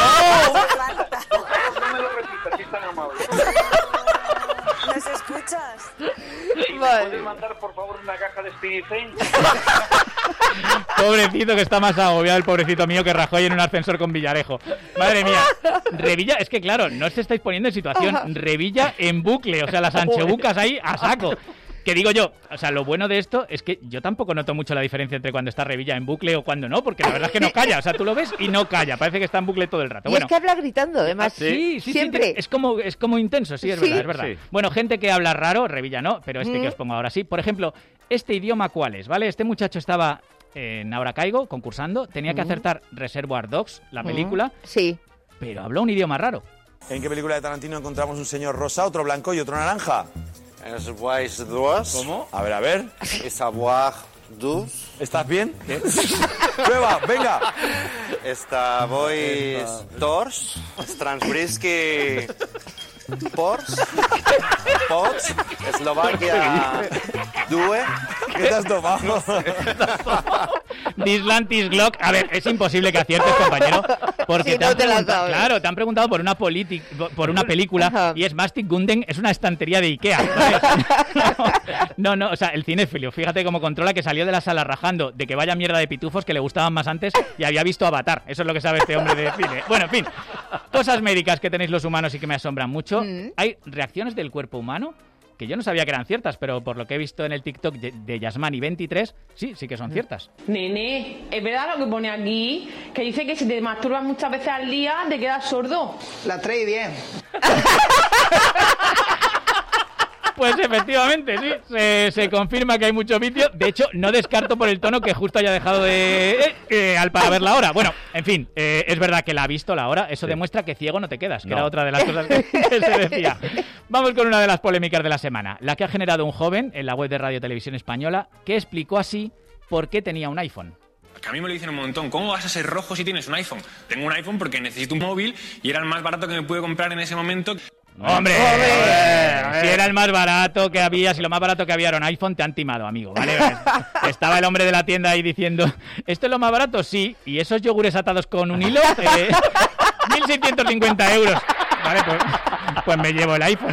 No me lo repitas, si es tan amable. ¿Nos escuchas? Si me puedes mandar, por favor, una caja de Speedy Fame. Pobrecito, que está más agobiado el pobrecito mío que Rajoy en un ascensor con Villarejo. Madre mía. Revilla, es que claro, no os estáis poniendo en situación. Revilla en bucle, o sea, las anchebucas ahí a saco. Que digo yo, o sea, lo bueno de esto es que yo tampoco noto mucho la diferencia entre cuando está Revilla en bucle o cuando no, porque la verdad es que no calla, o sea, tú lo ves y no calla, parece que está en bucle todo el rato. Y bueno, es que habla gritando, además. Sí, sí, siempre. Sí, es como, es como intenso, sí, es ¿Sí? verdad, es verdad. Sí. Bueno, gente que habla raro, Revilla no, pero este Mm. que os pongo ahora sí. Por ejemplo, ¿este idioma cuál es? ¿Vale? Este muchacho estaba en Ahora Caigo, concursando, tenía que Mm. acertar Reservoir Dogs, la película, Mm. Sí. pero habló un idioma raro. ¿En qué película de Tarantino encontramos un señor rosa, otro blanco y otro naranja? Savoir dos. ¿Cómo? A ver, a ver. Savoir dos. ¿Estás bien? Prueba, venga. Esta voy tors, Transbrisky Pors, Pots, Eslovaquia Due. ¿Qué te has tomado? Dislantis Glock. A ver, es imposible que aciertes, compañero, porque Si te no han te la preguntado, sabes. claro, te han preguntado por una politi- por una película Ajá. y es Mastic Gunden, es una estantería de Ikea. ¿Vale? No, no, o sea, el cinéfilo, fíjate cómo controla, que salió de la sala rajando de que vaya mierda de pitufos que le gustaban más antes y había visto Avatar. Eso es lo que sabe este hombre de cine. Bueno, en fin, cosas médicas que tenéis los humanos y que me asombran mucho. Mm. Hay reacciones del cuerpo humano que yo no sabía que eran ciertas, pero por lo que he visto en el TikTok de, de Yasmani veintitrés, sí, sí que son ciertas. Nene, ¿es verdad lo que pone aquí? Que dice que si te masturbas muchas veces al día, te quedas sordo. La trae bien. Pues efectivamente, sí, se, se confirma que hay mucho vicio. De hecho, no descarto por el tono que justo haya dejado de... Eh, eh, al para ver la hora. Bueno, en fin, eh, es verdad que la ha visto la hora. Eso Sí. demuestra que ciego no te quedas, que No. era otra de las cosas que, que se decía. Vamos con una de las polémicas de la semana. La que ha generado un joven en la web de Radio Televisión Española que explicó así por qué tenía un iPhone. Que a mí me lo dicen un montón. ¿Cómo vas a ser rojo si tienes un iPhone? Tengo un iPhone porque necesito un móvil y era el más barato que me pude comprar en ese momento. ¡Hombre! ¡Hombre! Si era el más barato que había, si lo más barato que había era un iPhone, te han timado, amigo, ¿vale? Estaba el hombre de la tienda ahí diciendo, ¿esto es lo más barato? Sí. ¿Y esos yogures atados con un hilo? Eh, mil seiscientos cincuenta euros. Vale, pues, pues me llevo el iPhone.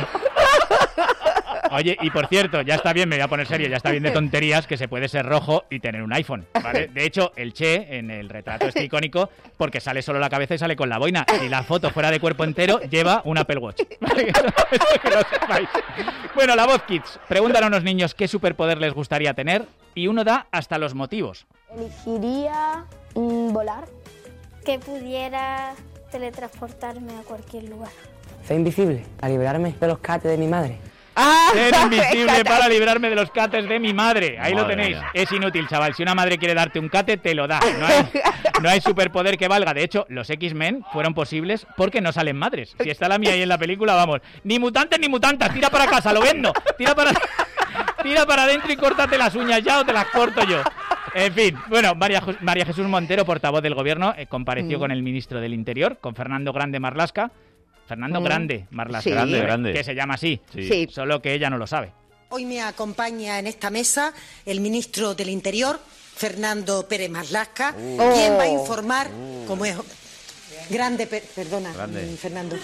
Oye, y por cierto, ya está bien, me voy a poner serio, ya está bien de tonterías que se puede ser rojo y tener un iPhone, ¿vale? De hecho, el Che, en el retrato este icónico, porque sale solo la cabeza y sale con la boina. Si la foto fuera de cuerpo entero, lleva un Apple Watch. ¿Vale? Eso que lo sepáis. Bueno, la Voz Kids. Preguntan a unos niños qué superpoder les gustaría tener y uno da hasta los motivos. Elegiría mm, volar. Que pudiera teletransportarme a cualquier lugar. Ser invisible, a liberarme de los cates de mi madre. Ah, Ser invisible para librarme de los cates de mi madre. Ahí Madre lo tenéis. mía. Es inútil, chaval. Si una madre quiere darte un cate, te lo da. No hay, no hay superpoder que valga. De hecho, los X-Men fueron posibles porque no salen madres. Si está la mía ahí en la película, vamos. Ni mutantes ni mutantas. Tira para casa, lo vendo. Tira para, tira para adentro y córtate las uñas ya o te las corto yo. En fin, bueno, María, Jo- María Jesús Montero, portavoz del Gobierno, eh, compareció Mm. con el ministro del Interior, con Fernando Grande Marlasca. Fernando Mm. Grande Marlasca, Sí. Grande, grande. que se llama así, Sí. Sí. solo que ella no lo sabe. Hoy me acompaña en esta mesa el ministro del Interior, Fernando Pérez Marlasca, Uh. quien va a Oh. informar cómo es... Grande, per- perdona, Grande. mm, Fernando.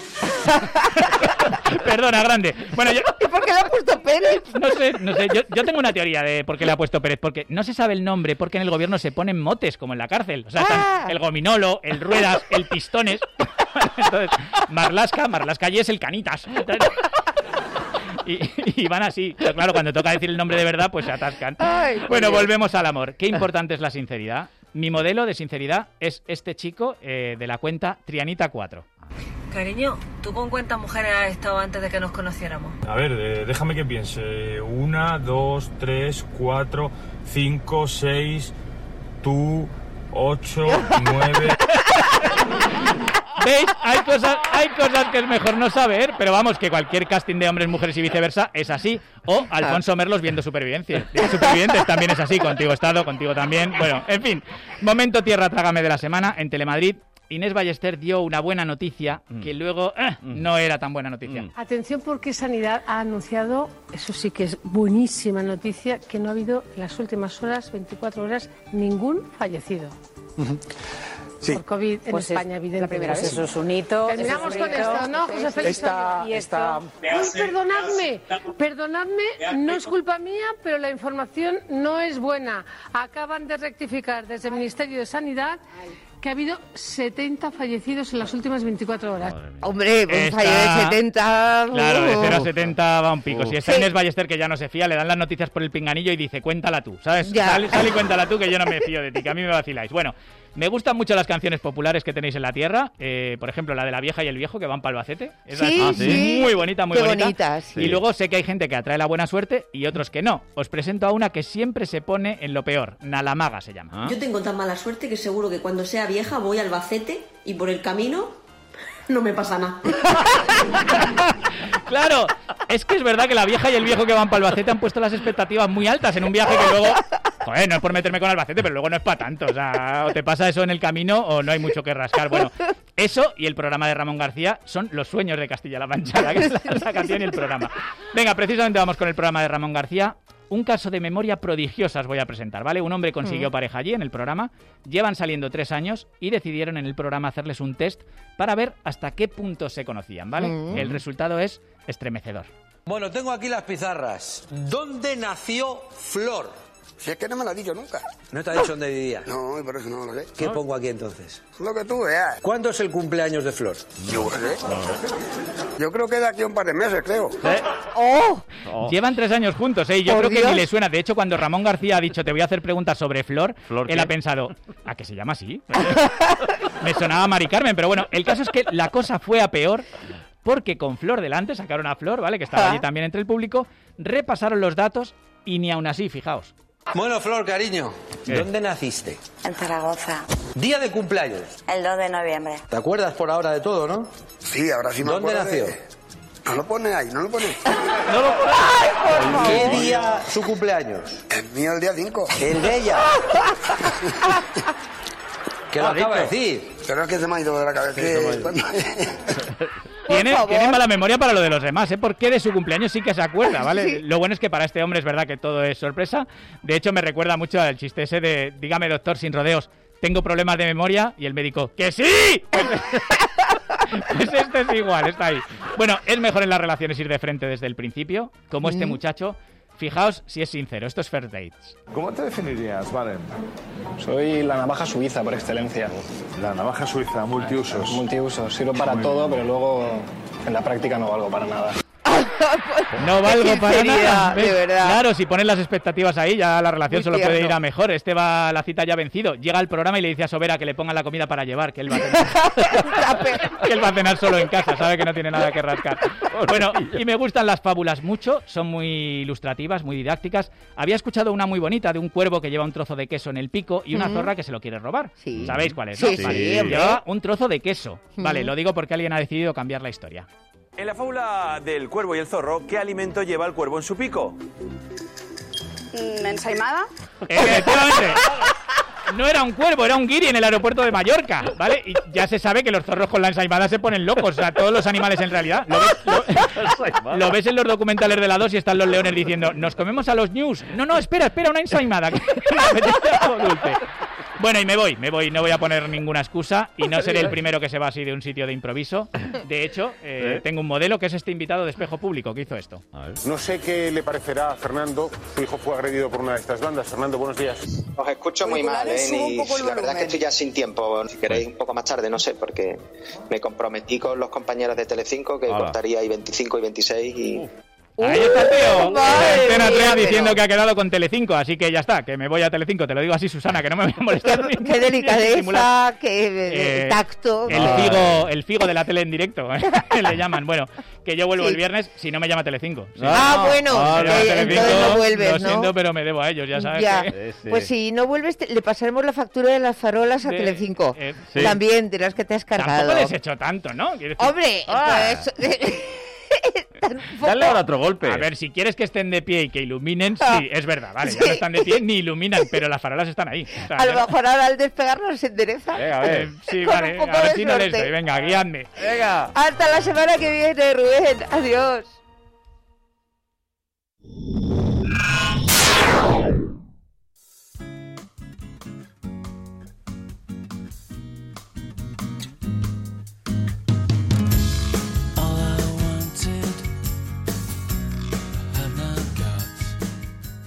Perdona, Grande. Bueno, yo ¿Y por qué le ha puesto Pérez? no sé, no sé, yo, yo tengo una teoría de por qué le ha puesto Pérez, porque no se sabe el nombre, porque en el Gobierno se ponen motes, como en la cárcel. O sea, están Ah. el Gominolo, el Ruedas, el Pistones. Entonces, Marlasca, Marlasca y es el Canitas. Y, y van así. Pero claro, cuando toca decir el nombre de verdad, pues se atascan. Ay, Bueno, Dios. volvemos al amor. Qué importante es la sinceridad. Mi modelo de sinceridad es este chico eh, de la cuenta Trianita cuatro. Cariño, ¿tú con cuántas mujeres has estado antes de que nos conociéramos? A ver, eh, déjame que piense. Una, dos, tres, cuatro, cinco, seis, tú, ocho, nueve... ¿Veis? Hay cosas, hay cosas que es mejor no saber, pero vamos, que cualquier casting de hombres, mujeres y viceversa es así. O Alfonso Merlos viendo Supervivencia. Supervivientes también es así, contigo he estado, contigo también. Bueno, en fin, momento tierra trágame de la semana en Telemadrid. Inés Ballester dio una buena noticia que luego eh, no era tan buena noticia. Atención porque Sanidad ha anunciado, eso sí que es buenísima noticia, que no ha habido en las últimas horas, veinticuatro horas, ningún fallecido. por COVID en Pues es España, evidentemente. la primera vez. Eso es un hito. Terminamos eso es un con hito. esto, ¿no, José Félix? Esta- Y esto. esta- Pues perdonadme, perdonadme, no es culpa mía, pero la información no es buena. Acaban de rectificar desde el Ministerio de Sanidad que ha habido setenta fallecidos en las últimas veinticuatro horas. Hombre, un Esta- fallo de setenta... Claro, de uh. cero a setenta va un pico. Si está Sí. Inés Ballester, que ya no se fía, le dan las noticias por el pinganillo y dice, cuéntala tú, ¿sabes? Ya. Sal, sal y cuéntala tú, que yo no me fío de ti, que a mí me vaciláis. Bueno, me gustan mucho las canciones populares que tenéis en la tierra. Eh, por ejemplo, la de La Vieja y el Viejo, que van para Albacete. Esa Sí, es sí. muy bonita, muy Qué bonita. bonita, sí. Y luego sé que hay gente que atrae la buena suerte y otros que no. Os presento a una que siempre se pone en lo peor. Nalamaga se llama. Yo tengo tan mala suerte que seguro que cuando sea vieja voy a Albacete y por el camino no me pasa nada. Claro, es que es verdad que La Vieja y el Viejo que van para Albacete han puesto las expectativas muy altas en un viaje que luego... Joder, no es por meterme con Albacete, pero luego no es para tanto. O sea, o te pasa eso en el camino o no hay mucho que rascar. Bueno, eso y el programa de Ramón García son los sueños de Castilla-La Mancha, que es la, la canción y el programa. Venga, precisamente vamos con el programa de Ramón García. Un caso de memoria prodigiosa os voy a presentar, ¿vale? Un hombre consiguió Mm. pareja allí en el programa, llevan saliendo tres años y decidieron en el programa hacerles un test para ver hasta qué punto se conocían, ¿vale? Mm. El resultado es estremecedor. Bueno, tengo aquí las pizarras. ¿Dónde nació Flor? Si es que no me lo ha dicho nunca. ¿No te ha dicho dónde vivía? No, y por eso no lo sé. ¿Qué pongo aquí entonces? Lo que tú veas. ¿Cuándo es el cumpleaños de Flor? Yo qué sé. Yo creo que de aquí a un par de meses, creo. ¡Oh! Llevan tres años juntos, ¿eh? Y yo Por creo que Dios. ni le suena. De hecho, cuando Ramón García ha dicho te voy a hacer preguntas sobre Flor, ¿Flor él qué? ha pensado, ¿a qué se llama así? Me sonaba Mari Carmen, pero bueno, el caso es que la cosa fue a peor porque con Flor delante, sacaron a Flor, ¿vale? Que estaba Ah. allí también entre el público, repasaron los datos y ni aún así, fijaos. Bueno, Flor, cariño, ¿Qué? ¿dónde naciste? En Zaragoza, Día de cumpleaños. el dos de noviembre. ¿Te acuerdas por ahora de todo, no? Sí, ahora sí me ¿Dónde acuerdo nació? de- No lo pone ahí, no lo pone. No lo ¡Ay, ¿Qué día su cumpleaños? El mío el día cinco. El de ella. ¿Qué lo Ah, acaba de dicho. decir? Pero es que se me ha ido de la cabeza. Sí, se me ha que- ido. cuando- Tiene, tiene mala memoria para lo de los demás, ¿eh? Porque de su cumpleaños sí que se acuerda, ¿vale? Sí. Lo bueno es que para este hombre es verdad que todo es sorpresa. De hecho, me recuerda mucho al chiste ese de, dígame doctor, sin rodeos, tengo problemas de memoria, y el médico, ¡que sí! Pues este es igual, está ahí. Bueno, es mejor en las relaciones ir de frente desde el principio, como este Mm. muchacho. Fijaos si es sincero, esto es First Dates. ¿Cómo te definirías, Valen? Soy la navaja suiza por excelencia. La navaja suiza, multiusos. Multiusos. Sirvo para Muy todo, bien. pero luego en la práctica no valgo para nada. No valgo Qué para sinceridad, nada. de ¿Ves? verdad. Claro, si pones las expectativas ahí, ya la relación Muy solo puede tierno. ir a mejor. Este va a la cita ya vencido. Llega al programa y le dice a Sobera que le pongan la comida para llevar, que él va a cenar, que él va a cenar solo en casa, sabe que no tiene nada que rascar. Bueno, y me gustan las fábulas mucho, son muy ilustrativas, muy didácticas. Había escuchado una muy bonita de un cuervo que lleva un trozo de queso en el pico y una Ujú. zorra que se lo quiere robar. Sí. ¿Sabéis cuál es? Sí, no? sí, Vale. hombre. Llevaba un trozo de queso. Vale, Ujú. lo digo porque alguien ha decidido cambiar la historia. En la fábula del cuervo y el zorro, ¿qué alimento lleva el cuervo en su pico? ¿Ensaimada? Efectivamente. No era un cuervo, era un guiri en el aeropuerto de Mallorca, ¿vale? Y ya se sabe que los zorros con la ensaimada se ponen locos, o sea, todos los animales en realidad. Lo ves, lo- lo ves en los documentales de la dos y están los leones diciendo, ¿nos comemos a los news? No, no, espera, espera, una ensaimada. que me apetece algo dulce. Bueno, y me voy, me voy, no voy a poner ninguna excusa y no seré el primero que se va así de un sitio de improviso. De hecho, eh, ¿Eh? tengo un modelo que es este invitado de Espejo Público que hizo esto. No sé qué le parecerá a Fernando. Su hijo fue agredido por una de estas bandas. Fernando, buenos días. Os escucho muy mal, ¿eh? Sube un Y poco el la verdad es volumen. que estoy ya sin tiempo. Si queréis un poco más tarde, no sé, porque me comprometí con los compañeros de Telecinco que Hala. cortaría ahí veinticinco y veintiséis y... Ahí está el tío, madre Antena mía, tres pero- diciendo que ha quedado con Telecinco, así que ya está, que me voy a Telecinco, te lo digo así, Susana, que no me voy a molestar. ni- Qué ni delicadeza, disimular. qué Eh, tacto. El figo, el figo de la tele en directo, le llaman. Bueno, que yo vuelvo Sí. el viernes si no me llama Telecinco. Si Ah, no- bueno, si me llama que Telecinco, entonces no vuelves, Lo ¿no? siento, pero me debo a ellos, ya sabes. Ya. que- Pues si no vuelves, te- le pasaremos la factura de las farolas a De- Telecinco. eh, sí. También, de las que te has cargado. Tampoco les he hecho tanto, ¿no? Quiero decir- Hombre, Ah. pues... Dale ahora otro golpe. A ver, si quieres que estén de pie y que iluminen, Ah. sí, es verdad, vale, ya no están de pie ni iluminan, pero las farolas están ahí. O sea, A lo ya no- mejor ahora al despegarnos se endereza. Venga, a ver. Sí, Con vale, un poco a ver de si no les suerte. doy. Venga, guiadme. Venga. Hasta la semana que viene, Rubén. Adiós.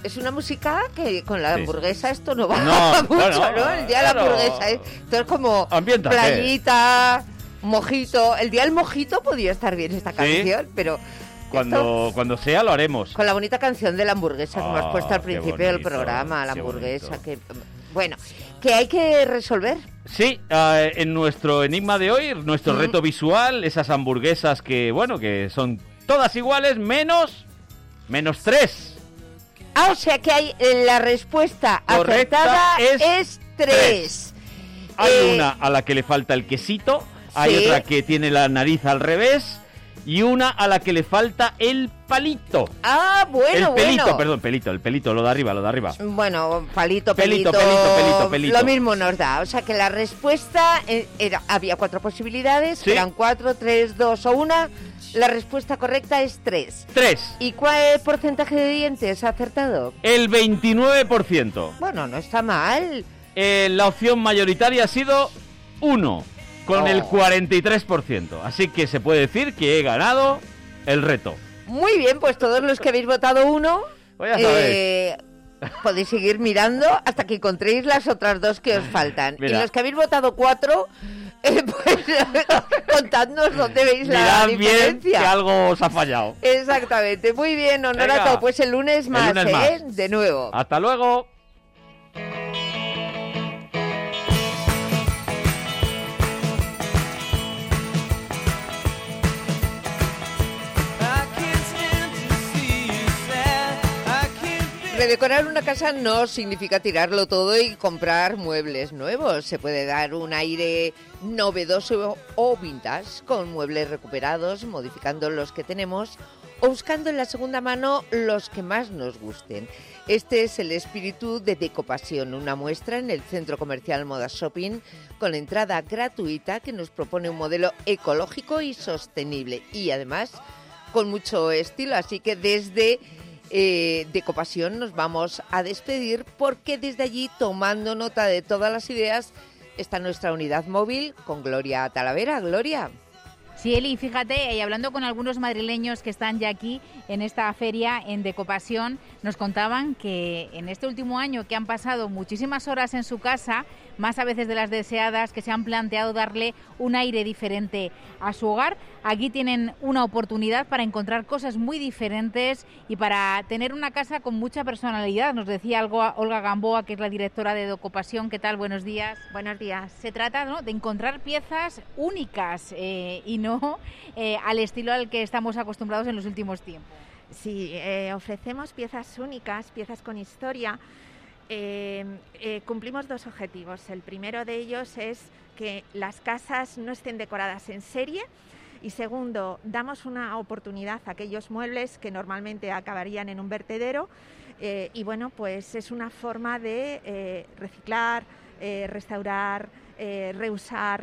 Es una música que con la Sí. hamburguesa esto no va No, mucho, bueno, ¿no? El día de la claro. hamburguesa. ¿eh? Esto es como Ambiéntate. playita, mojito. El día del mojito podría estar bien esta canción, pero Cuando, cuando sea lo haremos. con la bonita canción de la hamburguesa que Ah, hemos puesto al qué principio del bonito, programa, la qué hamburguesa. Que, bueno, que hay que resolver. Sí, eh, en nuestro enigma de hoy, nuestro Mm. reto visual, esas hamburguesas que, bueno, que son todas iguales, menos, menos tres. Ah, o sea que hay eh, la respuesta Correcta acertada es es tres. Hay Eh, una a la que le falta el quesito, hay sí. otra que tiene la nariz al revés y una a la que le falta el palito. Ah, bueno, el pelito, bueno. perdón, pelito, el pelito, lo de arriba, lo de arriba. Bueno, palito, Pelito, pelito, pelito, pelito, pelito. Lo mismo nos da. O sea que la respuesta eh, era, había cuatro posibilidades, Sí. eran cuatro, tres, dos o una. La respuesta correcta es tres. Tres. ¿Y cuál porcentaje de dientes ha acertado? El veintinueve por ciento. Bueno, no está mal. Eh, la opción mayoritaria ha sido uno, con Oh. el cuarenta y tres por ciento. Así que se puede decir que he ganado el reto. Muy bien, pues todos los que habéis votado uno, Pues ya sabéis. eh, podéis seguir mirando hasta que encontréis las otras dos que os faltan. Mira. Y los que habéis votado cuatro, eh, pues contadnos dónde veis la Mirad bien diferencia. que algo os ha fallado. Exactamente, muy bien, Honorato. Venga. Pues el lunes El más, lunes ¿eh? más. De nuevo. Hasta luego. Redecorar una casa no significa tirarlo todo y comprar muebles nuevos. Se puede dar un aire novedoso o vintage con muebles recuperados, modificando los que tenemos o buscando en la segunda mano los que más nos gusten. Este es el espíritu de Decopasión, una muestra en el Centro Comercial Moda Shopping con entrada gratuita que nos propone un modelo ecológico y sostenible y además con mucho estilo. Así que desde Eh, Decopasión nos vamos a despedir porque desde allí, tomando nota de todas las ideas, está nuestra unidad móvil con Gloria Talavera. Gloria. Sí, Eli, fíjate, y hablando con algunos madrileños que están ya aquí en esta feria en Decopasión, nos contaban que en este último año que han pasado muchísimas horas en su casa, más a veces de las deseadas, que se han planteado darle un aire diferente a su hogar. Aquí tienen una oportunidad para encontrar cosas muy diferentes y para tener una casa con mucha personalidad. Nos decía algo Olga Gamboa, que es la directora de Decopasión. ¿Qué tal? Buenos días. Buenos días. Se trata, ¿no?, de encontrar piezas únicas eh, y no eh, al estilo al que estamos acostumbrados en los últimos tiempos. Sí, eh, ofrecemos piezas únicas, piezas con historia. Eh, eh, cumplimos dos objetivos. El primero de ellos es que las casas no estén decoradas en serie y segundo, damos una oportunidad a aquellos muebles que normalmente acabarían en un vertedero eh, y bueno, pues es una forma de eh, reciclar, eh, restaurar, eh, reusar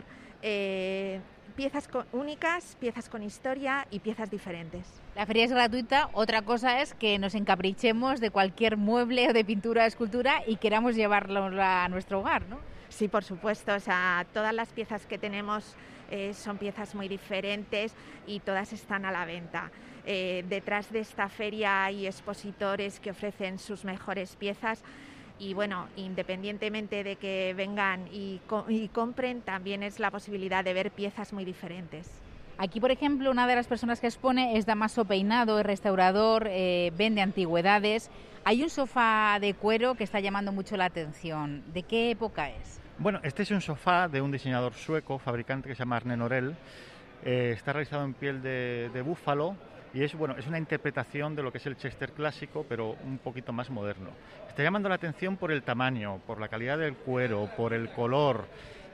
eh, piezas con, únicas, piezas con historia y piezas diferentes. La feria es gratuita, otra cosa es que nos encaprichemos de cualquier mueble o de pintura o escultura y queramos llevarlo a nuestro hogar, ¿no? Sí, por supuesto, o sea, todas las piezas que tenemos eh, son piezas muy diferentes y todas están a la venta. Eh, detrás de esta feria hay expositores que ofrecen sus mejores piezas y bueno, independientemente de que vengan y, co- y compren, también es la posibilidad de ver piezas muy diferentes. Aquí, por ejemplo, una de las personas que expone es Damaso Peinado, es restaurador, eh, vende antigüedades. Hay un sofá de cuero que está llamando mucho la atención. ¿De qué época es? Bueno, este es un sofá de un diseñador sueco, fabricante que se llama Arne Norell. Eh, está realizado en piel de, de búfalo y es, bueno, es una interpretación de lo que es el Chester clásico, pero un poquito más moderno. Está llamando la atención por el tamaño, por la calidad del cuero, por el color.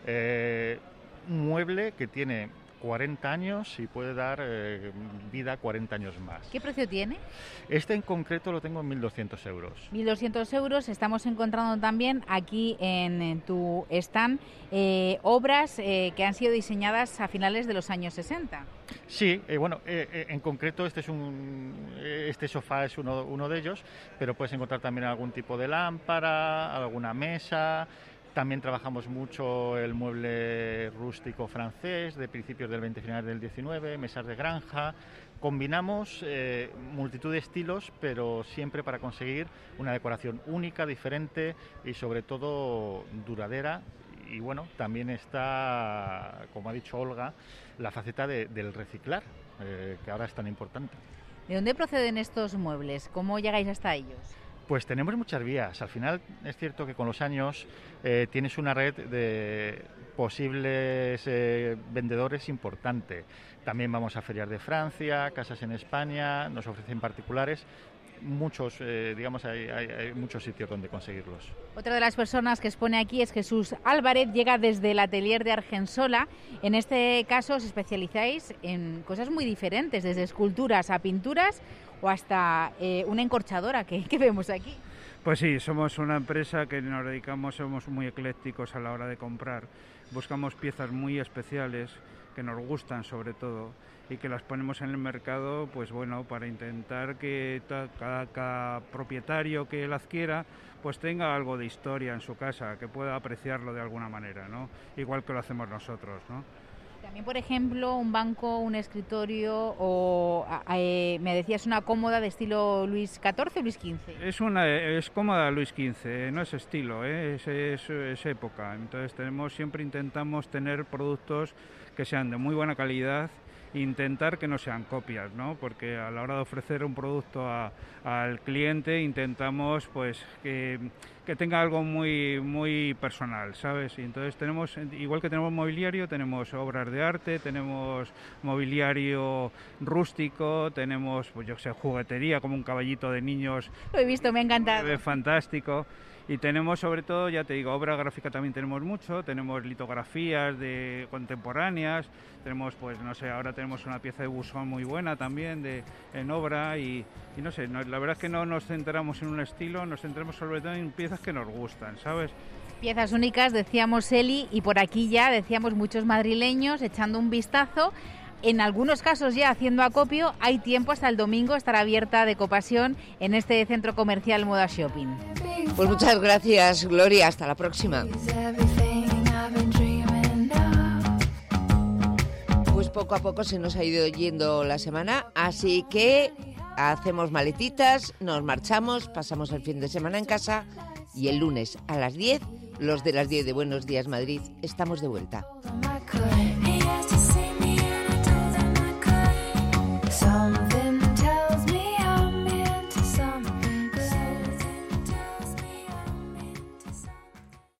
Eh, un mueble que tiene cuarenta años y puede dar eh, vida cuarenta años más. ¿Qué precio tiene? Este en concreto lo tengo en mil doscientos euros. mil doscientos euros. Estamos encontrando también aquí en, en tu stand eh, obras eh, que han sido diseñadas a finales de los años sesenta. Sí, eh, bueno, eh, eh, en concreto este es un eh, este sofá es uno, uno de ellos, pero puedes encontrar también algún tipo de lámpara, alguna mesa, También trabajamos mucho el mueble rústico francés de principios del veinte, finales del diecinueve, mesas de granja. Combinamos eh, multitud de estilos, pero siempre para conseguir una decoración única, diferente y sobre todo duradera. Y bueno, también está, como ha dicho Olga, la faceta de, del reciclar, eh, que ahora es tan importante. ¿De dónde proceden estos muebles? ¿Cómo llegáis hasta ellos? Pues tenemos muchas vías. Al final es cierto que con los años eh, tienes una red de posibles eh, vendedores importante. También vamos a ferias de Francia, casas en España, nos ofrecen particulares. Muchos, eh, digamos, hay, hay, hay muchos sitios donde conseguirlos. Otra de las personas que expone aquí es Jesús Álvarez, llega desde el atelier de Argensola. En este caso os especializáis en cosas muy diferentes, desde esculturas a pinturas o hasta eh, una encorchadora que, que vemos aquí. Pues sí, somos una empresa que nos dedicamos, somos muy eclécticos a la hora de comprar. Buscamos piezas muy especiales que nos gustan sobre todo y que las ponemos en el mercado, pues bueno, para intentar que cada, cada propietario que la adquiera pues tenga algo de historia en su casa, que pueda apreciarlo de alguna manera, ¿no? Igual que lo hacemos nosotros, ¿no? También, por ejemplo, un banco, un escritorio o, eh, me decías, una cómoda de estilo Luis catorce o Luis quince. Es una es cómoda Luis quince, no es estilo, ¿eh? es, es, es época. Entonces tenemos siempre intentamos tener productos que sean de muy buena calidad, intentar que no sean copias, ¿no? Porque a la hora de ofrecer un producto a, al cliente intentamos pues que, que tenga algo muy muy personal, ¿sabes? Y entonces tenemos, igual que tenemos mobiliario, tenemos obras de arte, tenemos mobiliario rústico, tenemos, pues yo sé, juguetería como un caballito de niños. Lo he visto, me ha encantado. Es fantástico. Y tenemos sobre todo, ya te digo, obra gráfica también tenemos mucho, tenemos litografías de contemporáneas, tenemos, pues no sé, ahora tenemos una pieza de buzón muy buena también de, en obra y, y no sé, no, la verdad es que no nos centramos en un estilo, nos centramos sobre todo en piezas que nos gustan, ¿sabes? Piezas únicas, decíamos Eli, y por aquí ya decíamos muchos madrileños echando un vistazo. En algunos casos ya haciendo acopio, hay tiempo hasta el domingo, estará abierta Decopasión en este centro comercial Moda Shopping. Pues muchas gracias, Gloria, hasta la próxima. Pues poco a poco se nos ha ido yendo la semana, así que hacemos maletitas, nos marchamos, pasamos el fin de semana en casa y el lunes a las diez, los de las diez de Buenos Días Madrid, estamos de vuelta.